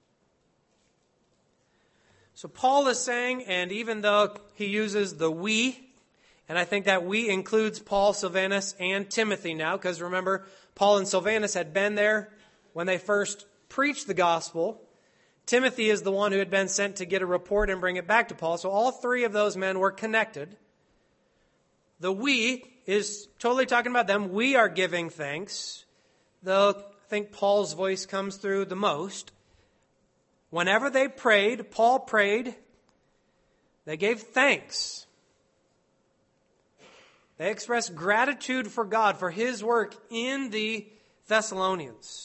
So Paul is saying, and even though he uses the we, and I think that we includes Paul, Silvanus, and Timothy now, because remember, Paul and Silvanus had been there when they first preached the gospel. Timothy is the one who had been sent to get a report and bring it back to Paul. So all three of those men were connected. The we is totally talking about them. We are giving thanks, though I think Paul's voice comes through the most. Whenever they prayed, Paul prayed, they gave thanks. They expressed gratitude for God for his work in the Thessalonians.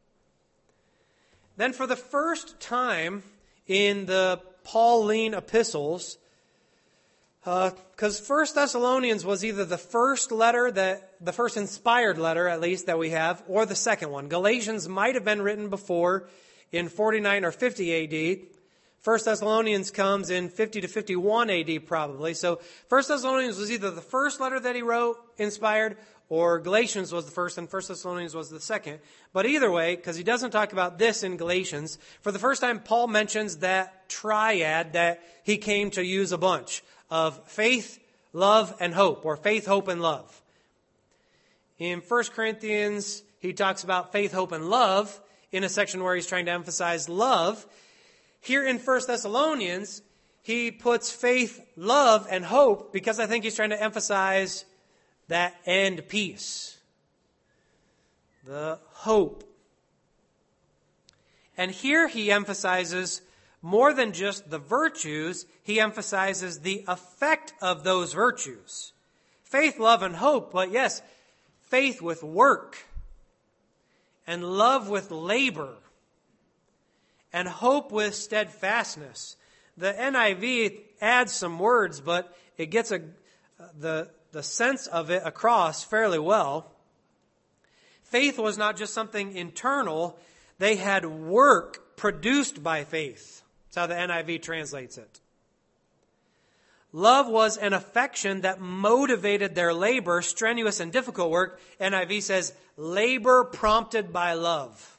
Then for the first time in the Pauline epistles, because 1 Thessalonians was either the first inspired letter at least that we have, or the second one. Galatians might have been written before in 49 or 50 AD. 1 Thessalonians comes in 50 to 51 AD probably. So 1 Thessalonians was either the first letter that he wrote, inspired, or Galatians was the first and 1 Thessalonians was the second. But either way, because he doesn't talk about this in Galatians, for the first time Paul mentions that triad that he came to use a bunch of faith, love, and hope, or faith, hope, and love. In 1 Corinthians, he talks about faith, hope, and love in a section where he's trying to emphasize love. Here in 1 Thessalonians, he puts faith, love, and hope because I think he's trying to emphasize that end piece, the hope. And here he emphasizes more than just the virtues, he emphasizes the effect of those virtues. Faith, love, and hope, but yes, faith with work, and love with labor, and hope with steadfastness. The NIV adds some words, but it gets the sense of it across fairly well. Faith was not just something internal. They had work produced by faith. That's how the NIV translates it. Love was an affection that motivated their labor, strenuous and difficult work. NIV says, labor prompted by love.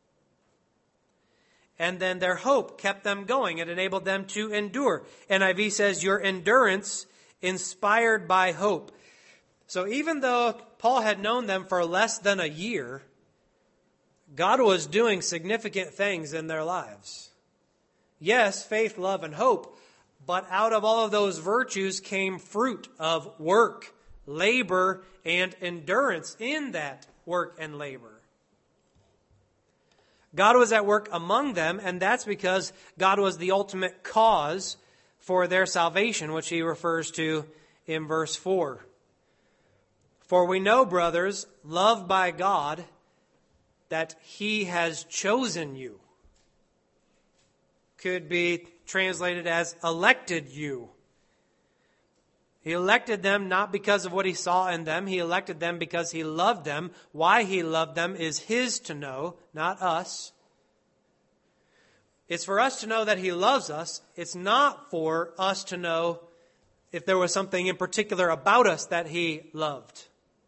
And then their hope kept them going. It enabled them to endure. NIV says, your endurance inspired by hope. So even though Paul had known them for less than a year, God was doing significant things in their lives. Yes, faith, love, and hope, but out of all of those virtues came fruit of work, labor, and endurance in that work and labor. God was at work among them, and that's because God was the ultimate cause for their salvation, which he refers to in verse 4. For we know, brothers, loved by God, that he has chosen you. Could be translated as elected you. He elected them not because of what he saw in them. He elected them because he loved them. Why he loved them is his to know, not us. It's for us to know that he loves us. It's not for us to know if there was something in particular about us that he loved.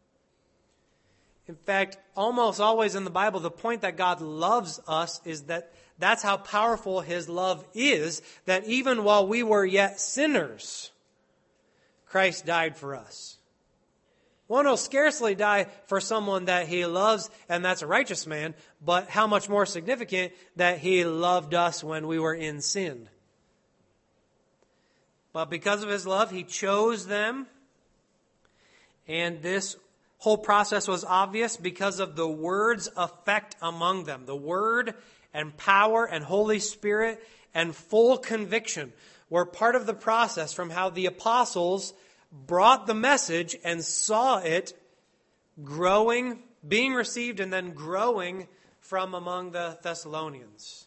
In fact, almost always in the Bible, the point that God loves us is that that's how powerful his love is, that even while we were yet sinners, Christ died for us. One will scarcely die for someone that he loves, and that's a righteous man, but how much more significant that he loved us when we were in sin. But because of his love, he chose them, and this whole process was obvious because of the Word's effect among them. The Word and power and Holy Spirit and full conviction were part of the process from how the apostles brought the message and saw it growing, being received and then growing from among the Thessalonians.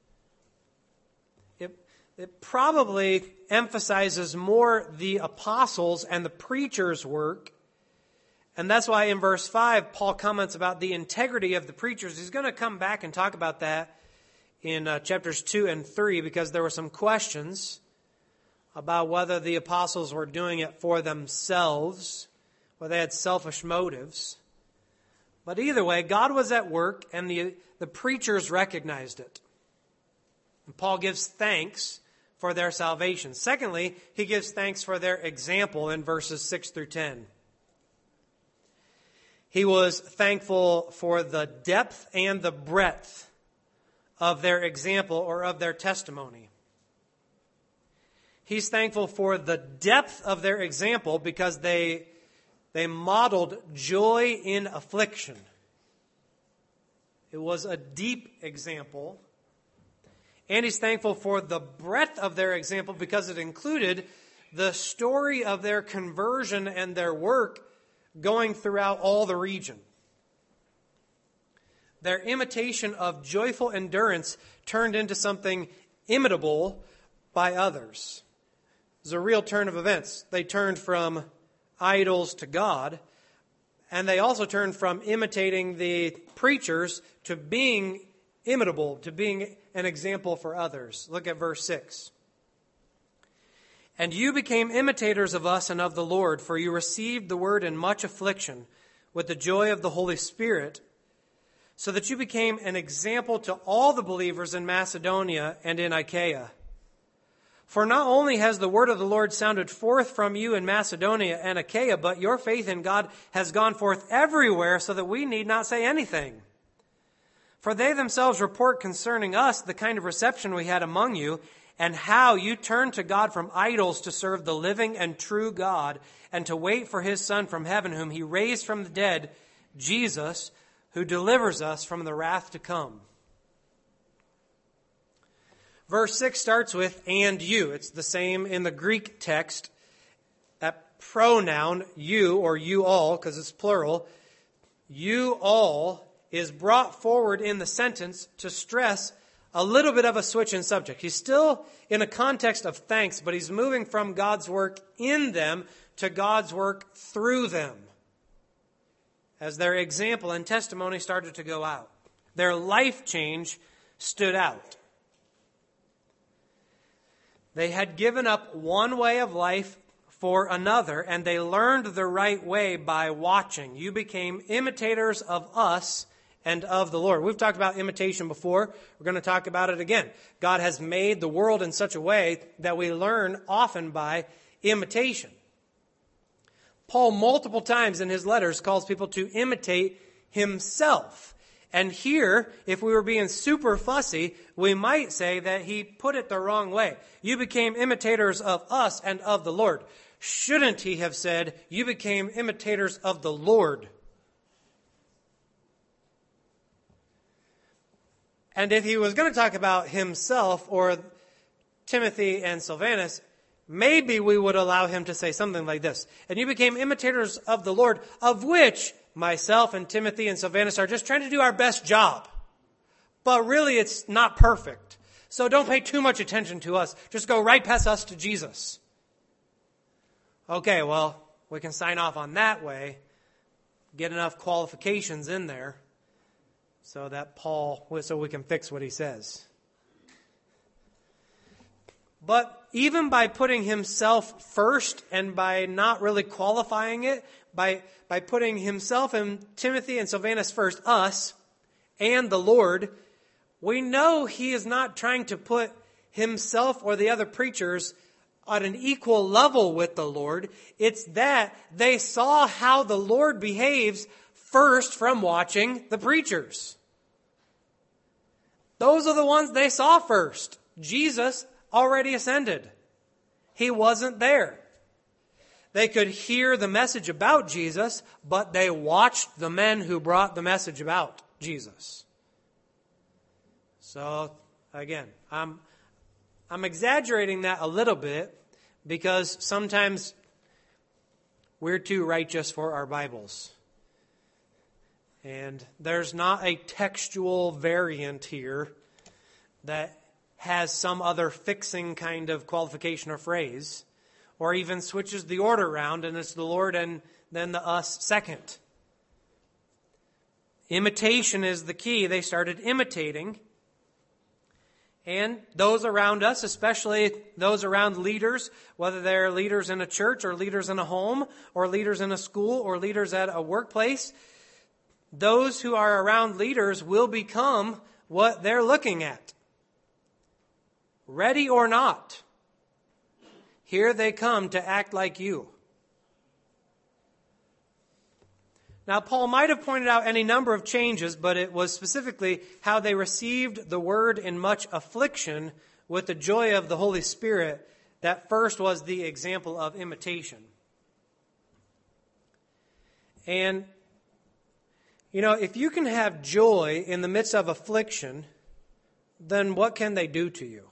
It probably emphasizes more the apostles and the preachers' work. And that's why in verse 5, Paul comments about the integrity of the preachers. He's going to come back and talk about that in chapters 2 and 3 because there were some questions about whether the apostles were doing it for themselves, whether they had selfish motives. But either way, God was at work and the preachers recognized it. And Paul gives thanks for their salvation. Secondly, he gives thanks for their example in verses 6 through 10. He was thankful for the depth and the breadth of their example or of their testimony. He's thankful for the depth of their example because they modeled joy in affliction. It was a deep example. And he's thankful for the breadth of their example because it included the story of their conversion and their work going throughout all the region. Their imitation of joyful endurance turned into something imitable by others. It was a real turn of events. They turned from idols to God, and they also turned from imitating the preachers to being imitable, to being an example for others. Look at verse 6. And you became imitators of us and of the Lord, for you received the word in much affliction with the joy of the Holy Spirit, so that you became an example to all the believers in Macedonia and in Achaia. For not only has the word of the Lord sounded forth from you in Macedonia and Achaia, but your faith in God has gone forth everywhere, so that we need not say anything. For they themselves report concerning us the kind of reception we had among you, and how you turned to God from idols to serve the living and true God, and to wait for his Son from heaven, whom he raised from the dead, Jesus, who delivers us from the wrath to come. Verse 6 starts with, and you. It's the same in the Greek text. That pronoun, you, or you all, because it's plural, you all is brought forward in the sentence to stress a little bit of a switch in subject. He's still in a context of thanks, but he's moving from God's work in them to God's work through them, as their example and testimony started to go out. Their life change stood out. They had given up one way of life for another, and they learned the right way by watching. You became imitators of us and of the Lord. We've talked about imitation before. We're going to talk about it again. God has made the world in such a way that we learn often by imitation. Paul multiple times in his letters calls people to imitate himself. And here, if we were being super fussy, we might say that he put it the wrong way. You became imitators of us and of the Lord. Shouldn't he have said, you became imitators of the Lord? And if he was going to talk about himself or Timothy and Silvanus, maybe we would allow him to say something like this. And you became imitators of the Lord, of which myself and Timothy and Silvanus are just trying to do our best job. But really, it's not perfect. So don't pay too much attention to us. Just go right past us to Jesus. Okay, well, we can sign off on that way. Get enough qualifications in there so we can fix what he says. But even by putting himself first and by not really qualifying it, by putting himself and Timothy and Silvanus first, us and the Lord, we know he is not trying to put himself or the other preachers on an equal level with the Lord. It's that they saw how the Lord behaves first from watching the preachers. Those are the ones they saw first. Jesus already ascended. He wasn't there. They could hear the message about Jesus, but they watched the men who brought the message about Jesus. So, again, I'm exaggerating that a little bit because sometimes we're too righteous for our Bibles. And there's not a textual variant here that has some other fixing kind of qualification or phrase, or even switches the order around and it's the Lord and then the us second. Imitation is the key. They started imitating. And those around us, especially those around leaders, whether they're leaders in a church or leaders in a home or leaders in a school or leaders at a workplace, those who are around leaders will become what they're looking at. Ready or not, here they come to act like you. Now, Paul might have pointed out any number of changes, but it was specifically how they received the word in much affliction with the joy of the Holy Spirit that first was the example of imitation. And, if you can have joy in the midst of affliction, then what can they do to you?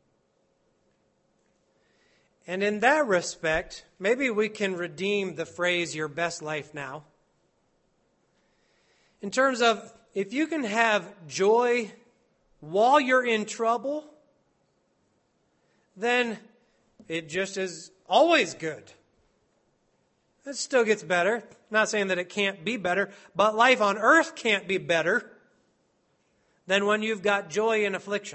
And in that respect, maybe we can redeem the phrase, your best life now. In terms of, if you can have joy while you're in trouble, then it just is always good. It still gets better. Not saying that it can't be better, but life on earth can't be better than when you've got joy in affliction.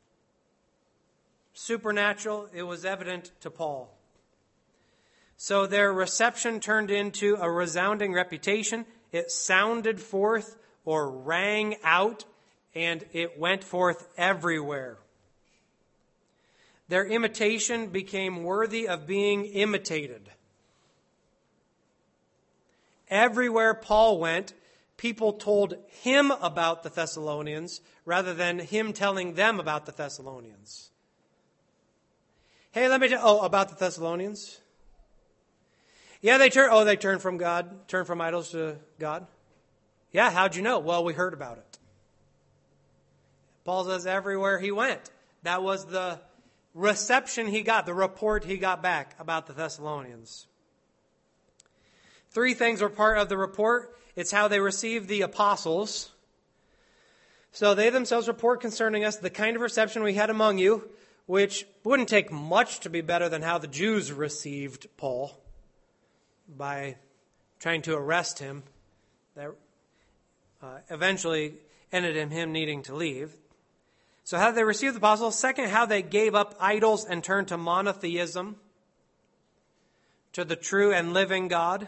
Supernatural, it was evident to Paul. So their reception turned into a resounding reputation. It sounded forth or rang out, and it went forth everywhere. Their imitation became worthy of being imitated. Everywhere Paul went, people told him about the Thessalonians rather than him telling them about the Thessalonians. Hey, let me tell about the Thessalonians. Yeah, they turned from God, turned from idols to God. Yeah, how'd you know? Well, we heard about it. Paul says everywhere he went. That was the reception he got, the report he got back about the Thessalonians. 3 things were part of the report. It's how they received the apostles. So they themselves report concerning us the kind of reception we had among you, which wouldn't take much to be better than how the Jews received Paul by trying to arrest him. That eventually ended in him needing to leave. So how did they receive the apostles? Second, how they gave up idols and turned to monotheism, to the true and living God.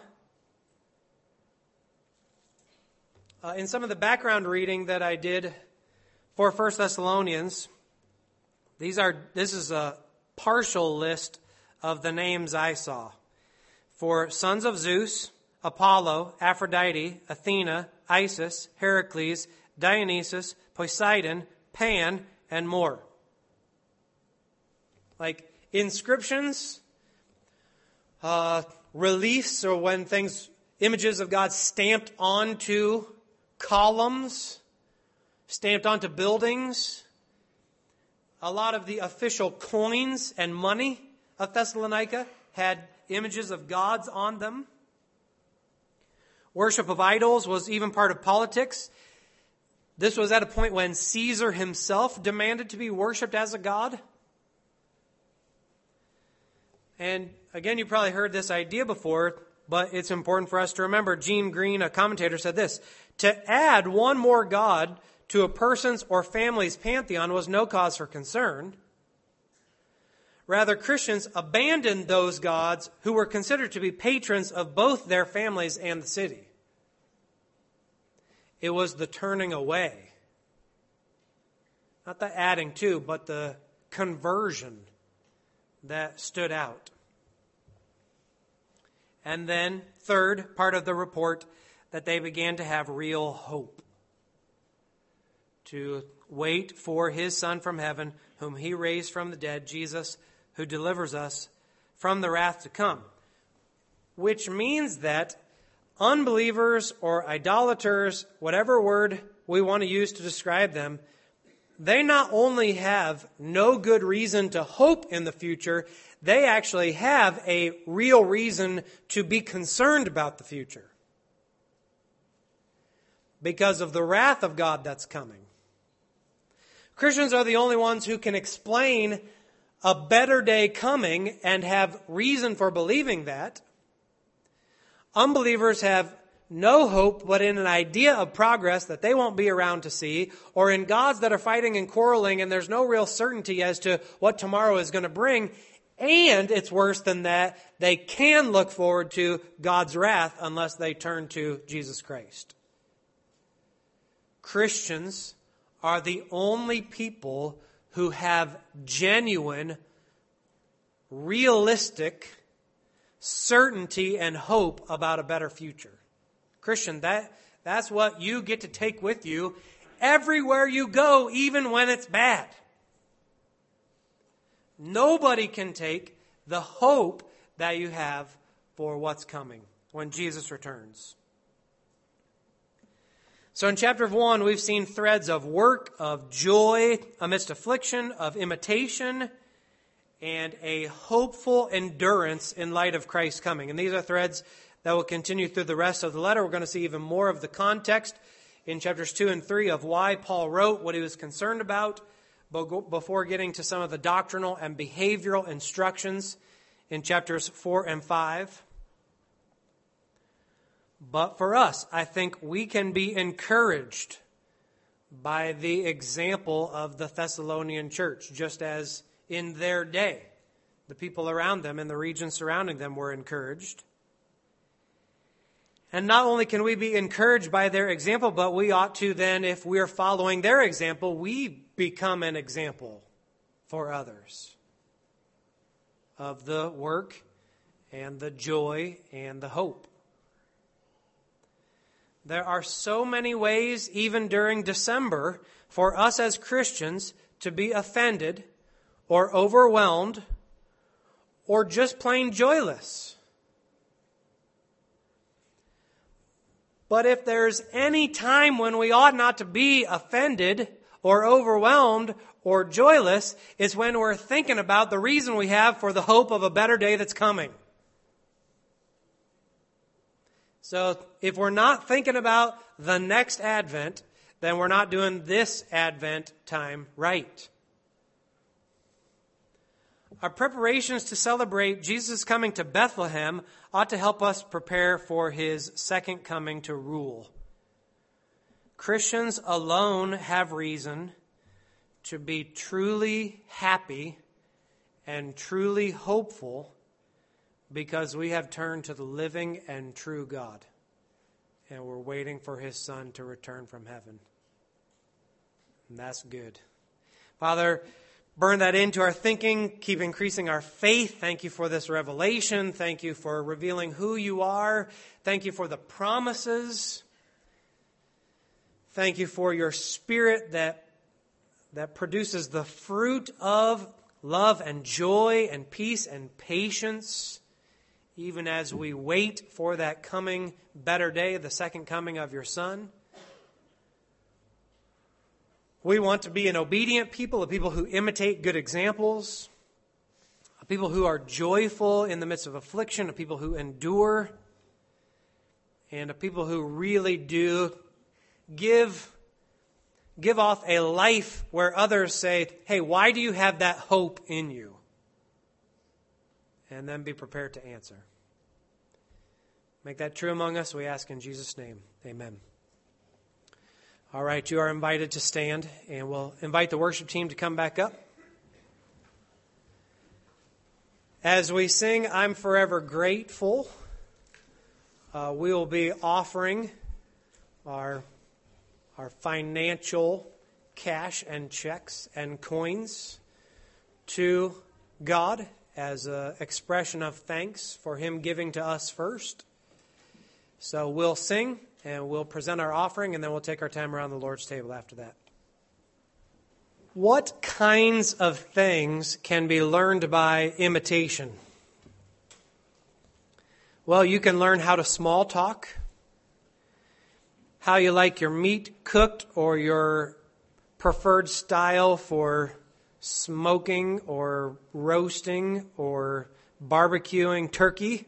In some of the background reading that I did for 1 Thessalonians, this is a partial list of the names I saw. For sons of Zeus, Apollo, Aphrodite, Athena, Isis, Heracles, Dionysus, Poseidon, Pan, and more. Like inscriptions, reliefs, or when images of God stamped onto columns, stamped onto buildings. A lot of the official coins and money of Thessalonica had images of gods on them. Worship of idols was even part of politics. This was at a point when Caesar himself demanded to be worshipped as a god. And again, you probably heard this idea before, but it's important for us to remember. Gene Green, a commentator, said this: to add one more god to a person's or family's pantheon was no cause for concern. Rather, Christians abandoned those gods who were considered to be patrons of both their families and the city. It was the turning away. Not the adding to, but the conversion that stood out. And then, third part of the report, that they began to have real hope. To wait for his Son from heaven, whom he raised from the dead, Jesus, who delivers us from the wrath to come. Which means that unbelievers or idolaters, whatever word we want to use to describe them, they not only have no good reason to hope in the future, they actually have a real reason to be concerned about the future. Because of the wrath of God that's coming. Christians are the only ones who can explain a better day coming and have reason for believing that. Unbelievers have no hope but in an idea of progress that they won't be around to see, or in gods that are fighting and quarreling and there's no real certainty as to what tomorrow is going to bring. And it's worse than that, they can look forward to God's wrath unless they turn to Jesus Christ. Christians are the only people who have genuine, realistic certainty and hope about a better future. Christian, that's what you get to take with you everywhere you go, even when it's bad. Nobody can take the hope that you have for what's coming when Jesus returns. So in chapter 1, we've seen threads of work, of joy amidst affliction, of imitation, and a hopeful endurance in light of Christ's coming. And these are threads that will continue through the rest of the letter. We're going to see even more of the context in chapters 2 and 3 of why Paul wrote what he was concerned about before getting to some of the doctrinal and behavioral instructions in chapters 4 and 5. But for us, I think we can be encouraged by the example of the Thessalonian church, just as in their day, the people around them and the region surrounding them were encouraged. And not only can we be encouraged by their example, but we ought to then, if we're following their example, we become an example for others of the work and the joy and the hope. There are so many ways, even during December, for us as Christians to be offended or overwhelmed or just plain joyless. But if there's any time when we ought not to be offended or overwhelmed or joyless, it's when we're thinking about the reason we have for the hope of a better day that's coming. So if we're not thinking about the next Advent, then we're not doing this Advent time right. Our preparations to celebrate Jesus' coming to Bethlehem ought to help us prepare for his second coming to rule. Christians alone have reason to be truly happy and truly hopeful because we have turned to the living and true God, and we're waiting for his Son to return from heaven. And that's good. Father, burn that into our thinking, keep increasing our faith. Thank you for this revelation. Thank you for revealing who you are. Thank you for the promises. Thank you for your Spirit that produces the fruit of love and joy and peace and patience, even as we wait for that coming better day, the second coming of your Son. We want to be an obedient people, a people who imitate good examples, a people who are joyful in the midst of affliction, a people who endure, and a people who really do give off a life where others say, hey, why do you have that hope in you? And then be prepared to answer. Make that true among us, we ask in Jesus' name. Amen. All right, you are invited to stand, and we'll invite the worship team to come back up. As we sing, I'm Forever Grateful, we will be offering our financial cash and checks and coins to God as an expression of thanks for Him giving to us first. So we'll sing and we'll present our offering, and then we'll take our time around the Lord's table after that. What kinds of things can be learned by imitation? Well, you can learn how to small talk, how you like your meat cooked, or your preferred style for smoking or roasting or barbecuing turkey.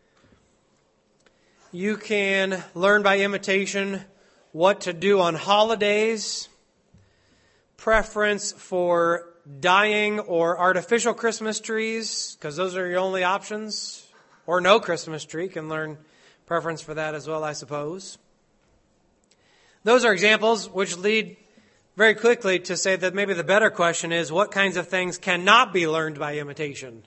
You can learn by imitation what to do on holidays, preference for dyeing or artificial Christmas trees, because those are your only options, or no Christmas tree. Can learn preference for that as well, I suppose. Those are examples which lead very quickly to say that maybe the better question is, what kinds of things cannot be learned by imitation?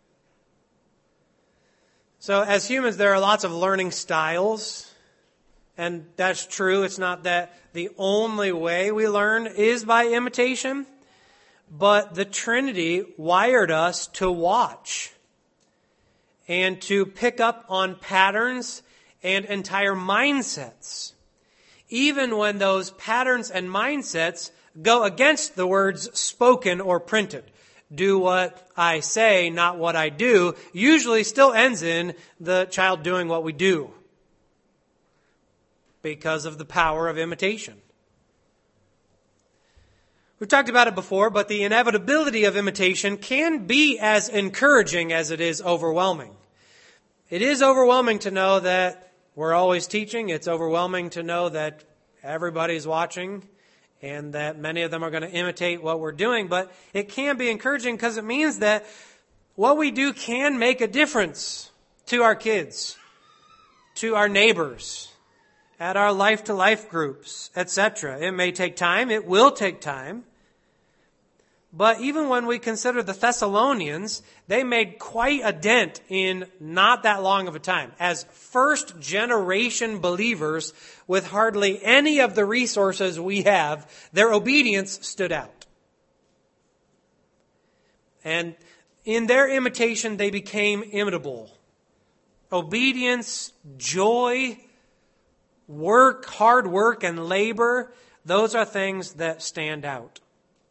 So as humans, there are lots of learning styles, and that's true. It's not that the only way we learn is by imitation, but the Trinity wired us to watch and to pick up on patterns and entire mindsets, even when those patterns and mindsets go against the words spoken or printed. Do what I say, not what I do, usually still ends in the child doing what we do because of the power of imitation. We've talked about it before, but the inevitability of imitation can be as encouraging as it is overwhelming. It is overwhelming to know that we're always teaching. It's overwhelming to know that everybody's watching and that many of them are going to imitate what we're doing. But it can be encouraging because it means that what we do can make a difference to our kids, to our neighbors, at our life-to-life groups, etc. It may take time. It will take time. But even when we consider the Thessalonians, they made quite a dent in not that long of a time. As first-generation believers with hardly any of the resources we have, their obedience stood out. And in their imitation, they became imitable. Obedience, joy, work, hard work, and labor, those are things that stand out.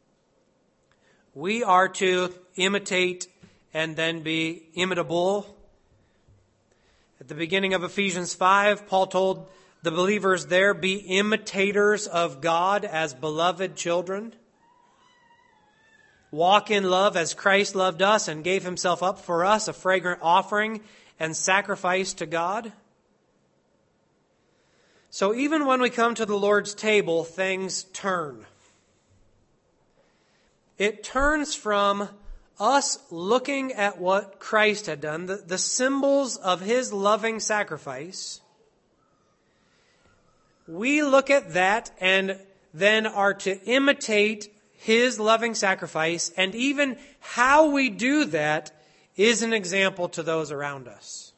We are to imitate and then be imitable. At the beginning of Ephesians 5, Paul told the believers there, be imitators of God as beloved children. Walk in love as Christ loved us and gave Himself up for us, a fragrant offering and sacrifice to God. So even when we come to the Lord's table, things turn. It turns from us looking at what Christ had done, the symbols of His loving sacrifice. We look at that and then are to imitate His loving sacrifice, and even how we do that is an example to those around us.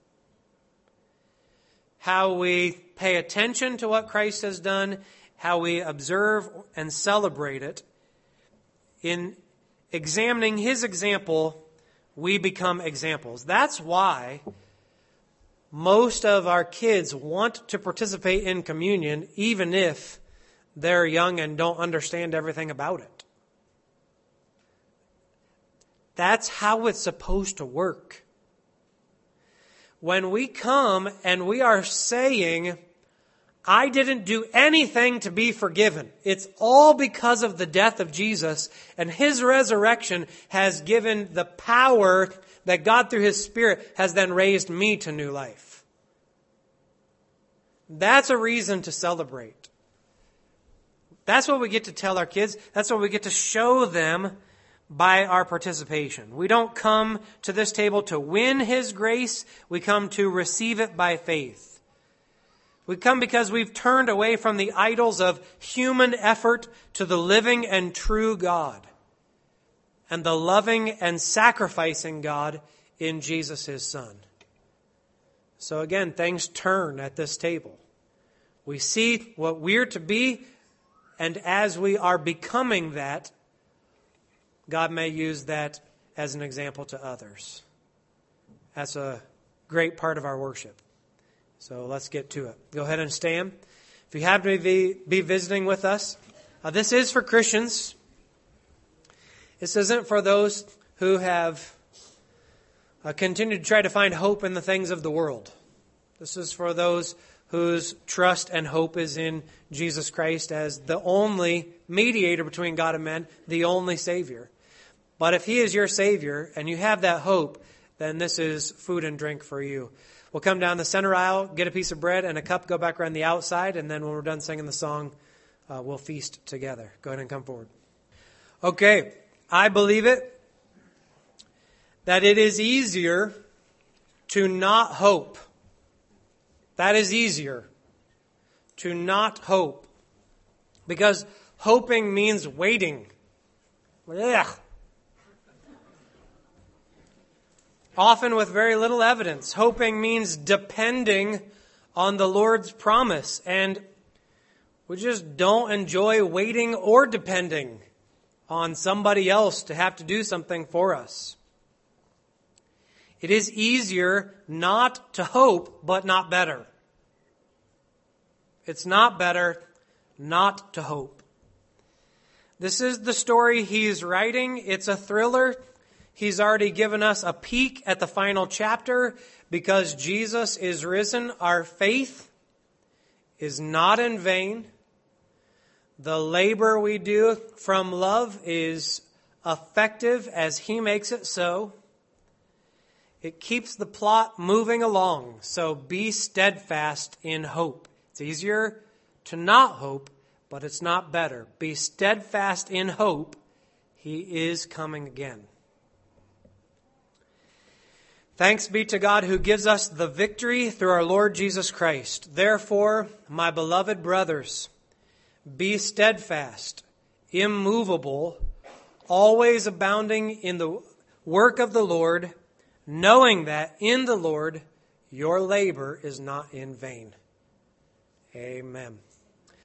How we pay attention to what Christ has done, how we observe and celebrate it. In examining His example, we become examples. That's why most of our kids want to participate in communion, even if they're young and don't understand everything about it. That's how it's supposed to work. When we come and we are saying, I didn't do anything to be forgiven. It's all because of the death of Jesus, and His resurrection has given the power that God through His Spirit has then raised me to new life. That's a reason to celebrate. That's what we get to tell our kids. That's what we get to show them by our participation. We don't come to this table to win His grace. We come to receive it by faith. We come because we've turned away from the idols of human effort to the living and true God and the loving and sacrificing God in Jesus, His Son. So again, things turn at this table. We see what we're to be, and as we are becoming that, God may use that as an example to others. That's a great part of our worship. So let's get to it. Go ahead and stand. If you happen to be visiting with us, this is for Christians. This isn't for those who have continued to try to find hope in the things of the world. This is for those whose trust and hope is in Jesus Christ as the only mediator between God and men, the only Savior. But if He is your Savior and you have that hope, then this is food and drink for you. We'll come down the center aisle, get a piece of bread and a cup, go back around the outside, and then when we're done singing the song, we'll feast together. Go ahead and come forward. Okay, I believe it, that it is easier to not hope. That is easier, to not hope. Because hoping means waiting. Ugh. Often with very little evidence. Hoping means depending on the Lord's promise. And we just don't enjoy waiting or depending on somebody else to have to do something for us. It is easier not to hope, but not better. It's not better not to hope. This is the story he's writing. It's a thriller. He's already given us a peek at the final chapter. Because Jesus is risen, our faith is not in vain. The labor we do from love is effective as He makes it so. It keeps the plot moving along, so be steadfast in hope. It's easier to not hope, but it's not better. Be steadfast in hope. He is coming again. Thanks be to God who gives us the victory through our Lord Jesus Christ. Therefore, my beloved brothers, be steadfast, immovable, always abounding in the work of the Lord, knowing that in the Lord your labor is not in vain. Amen.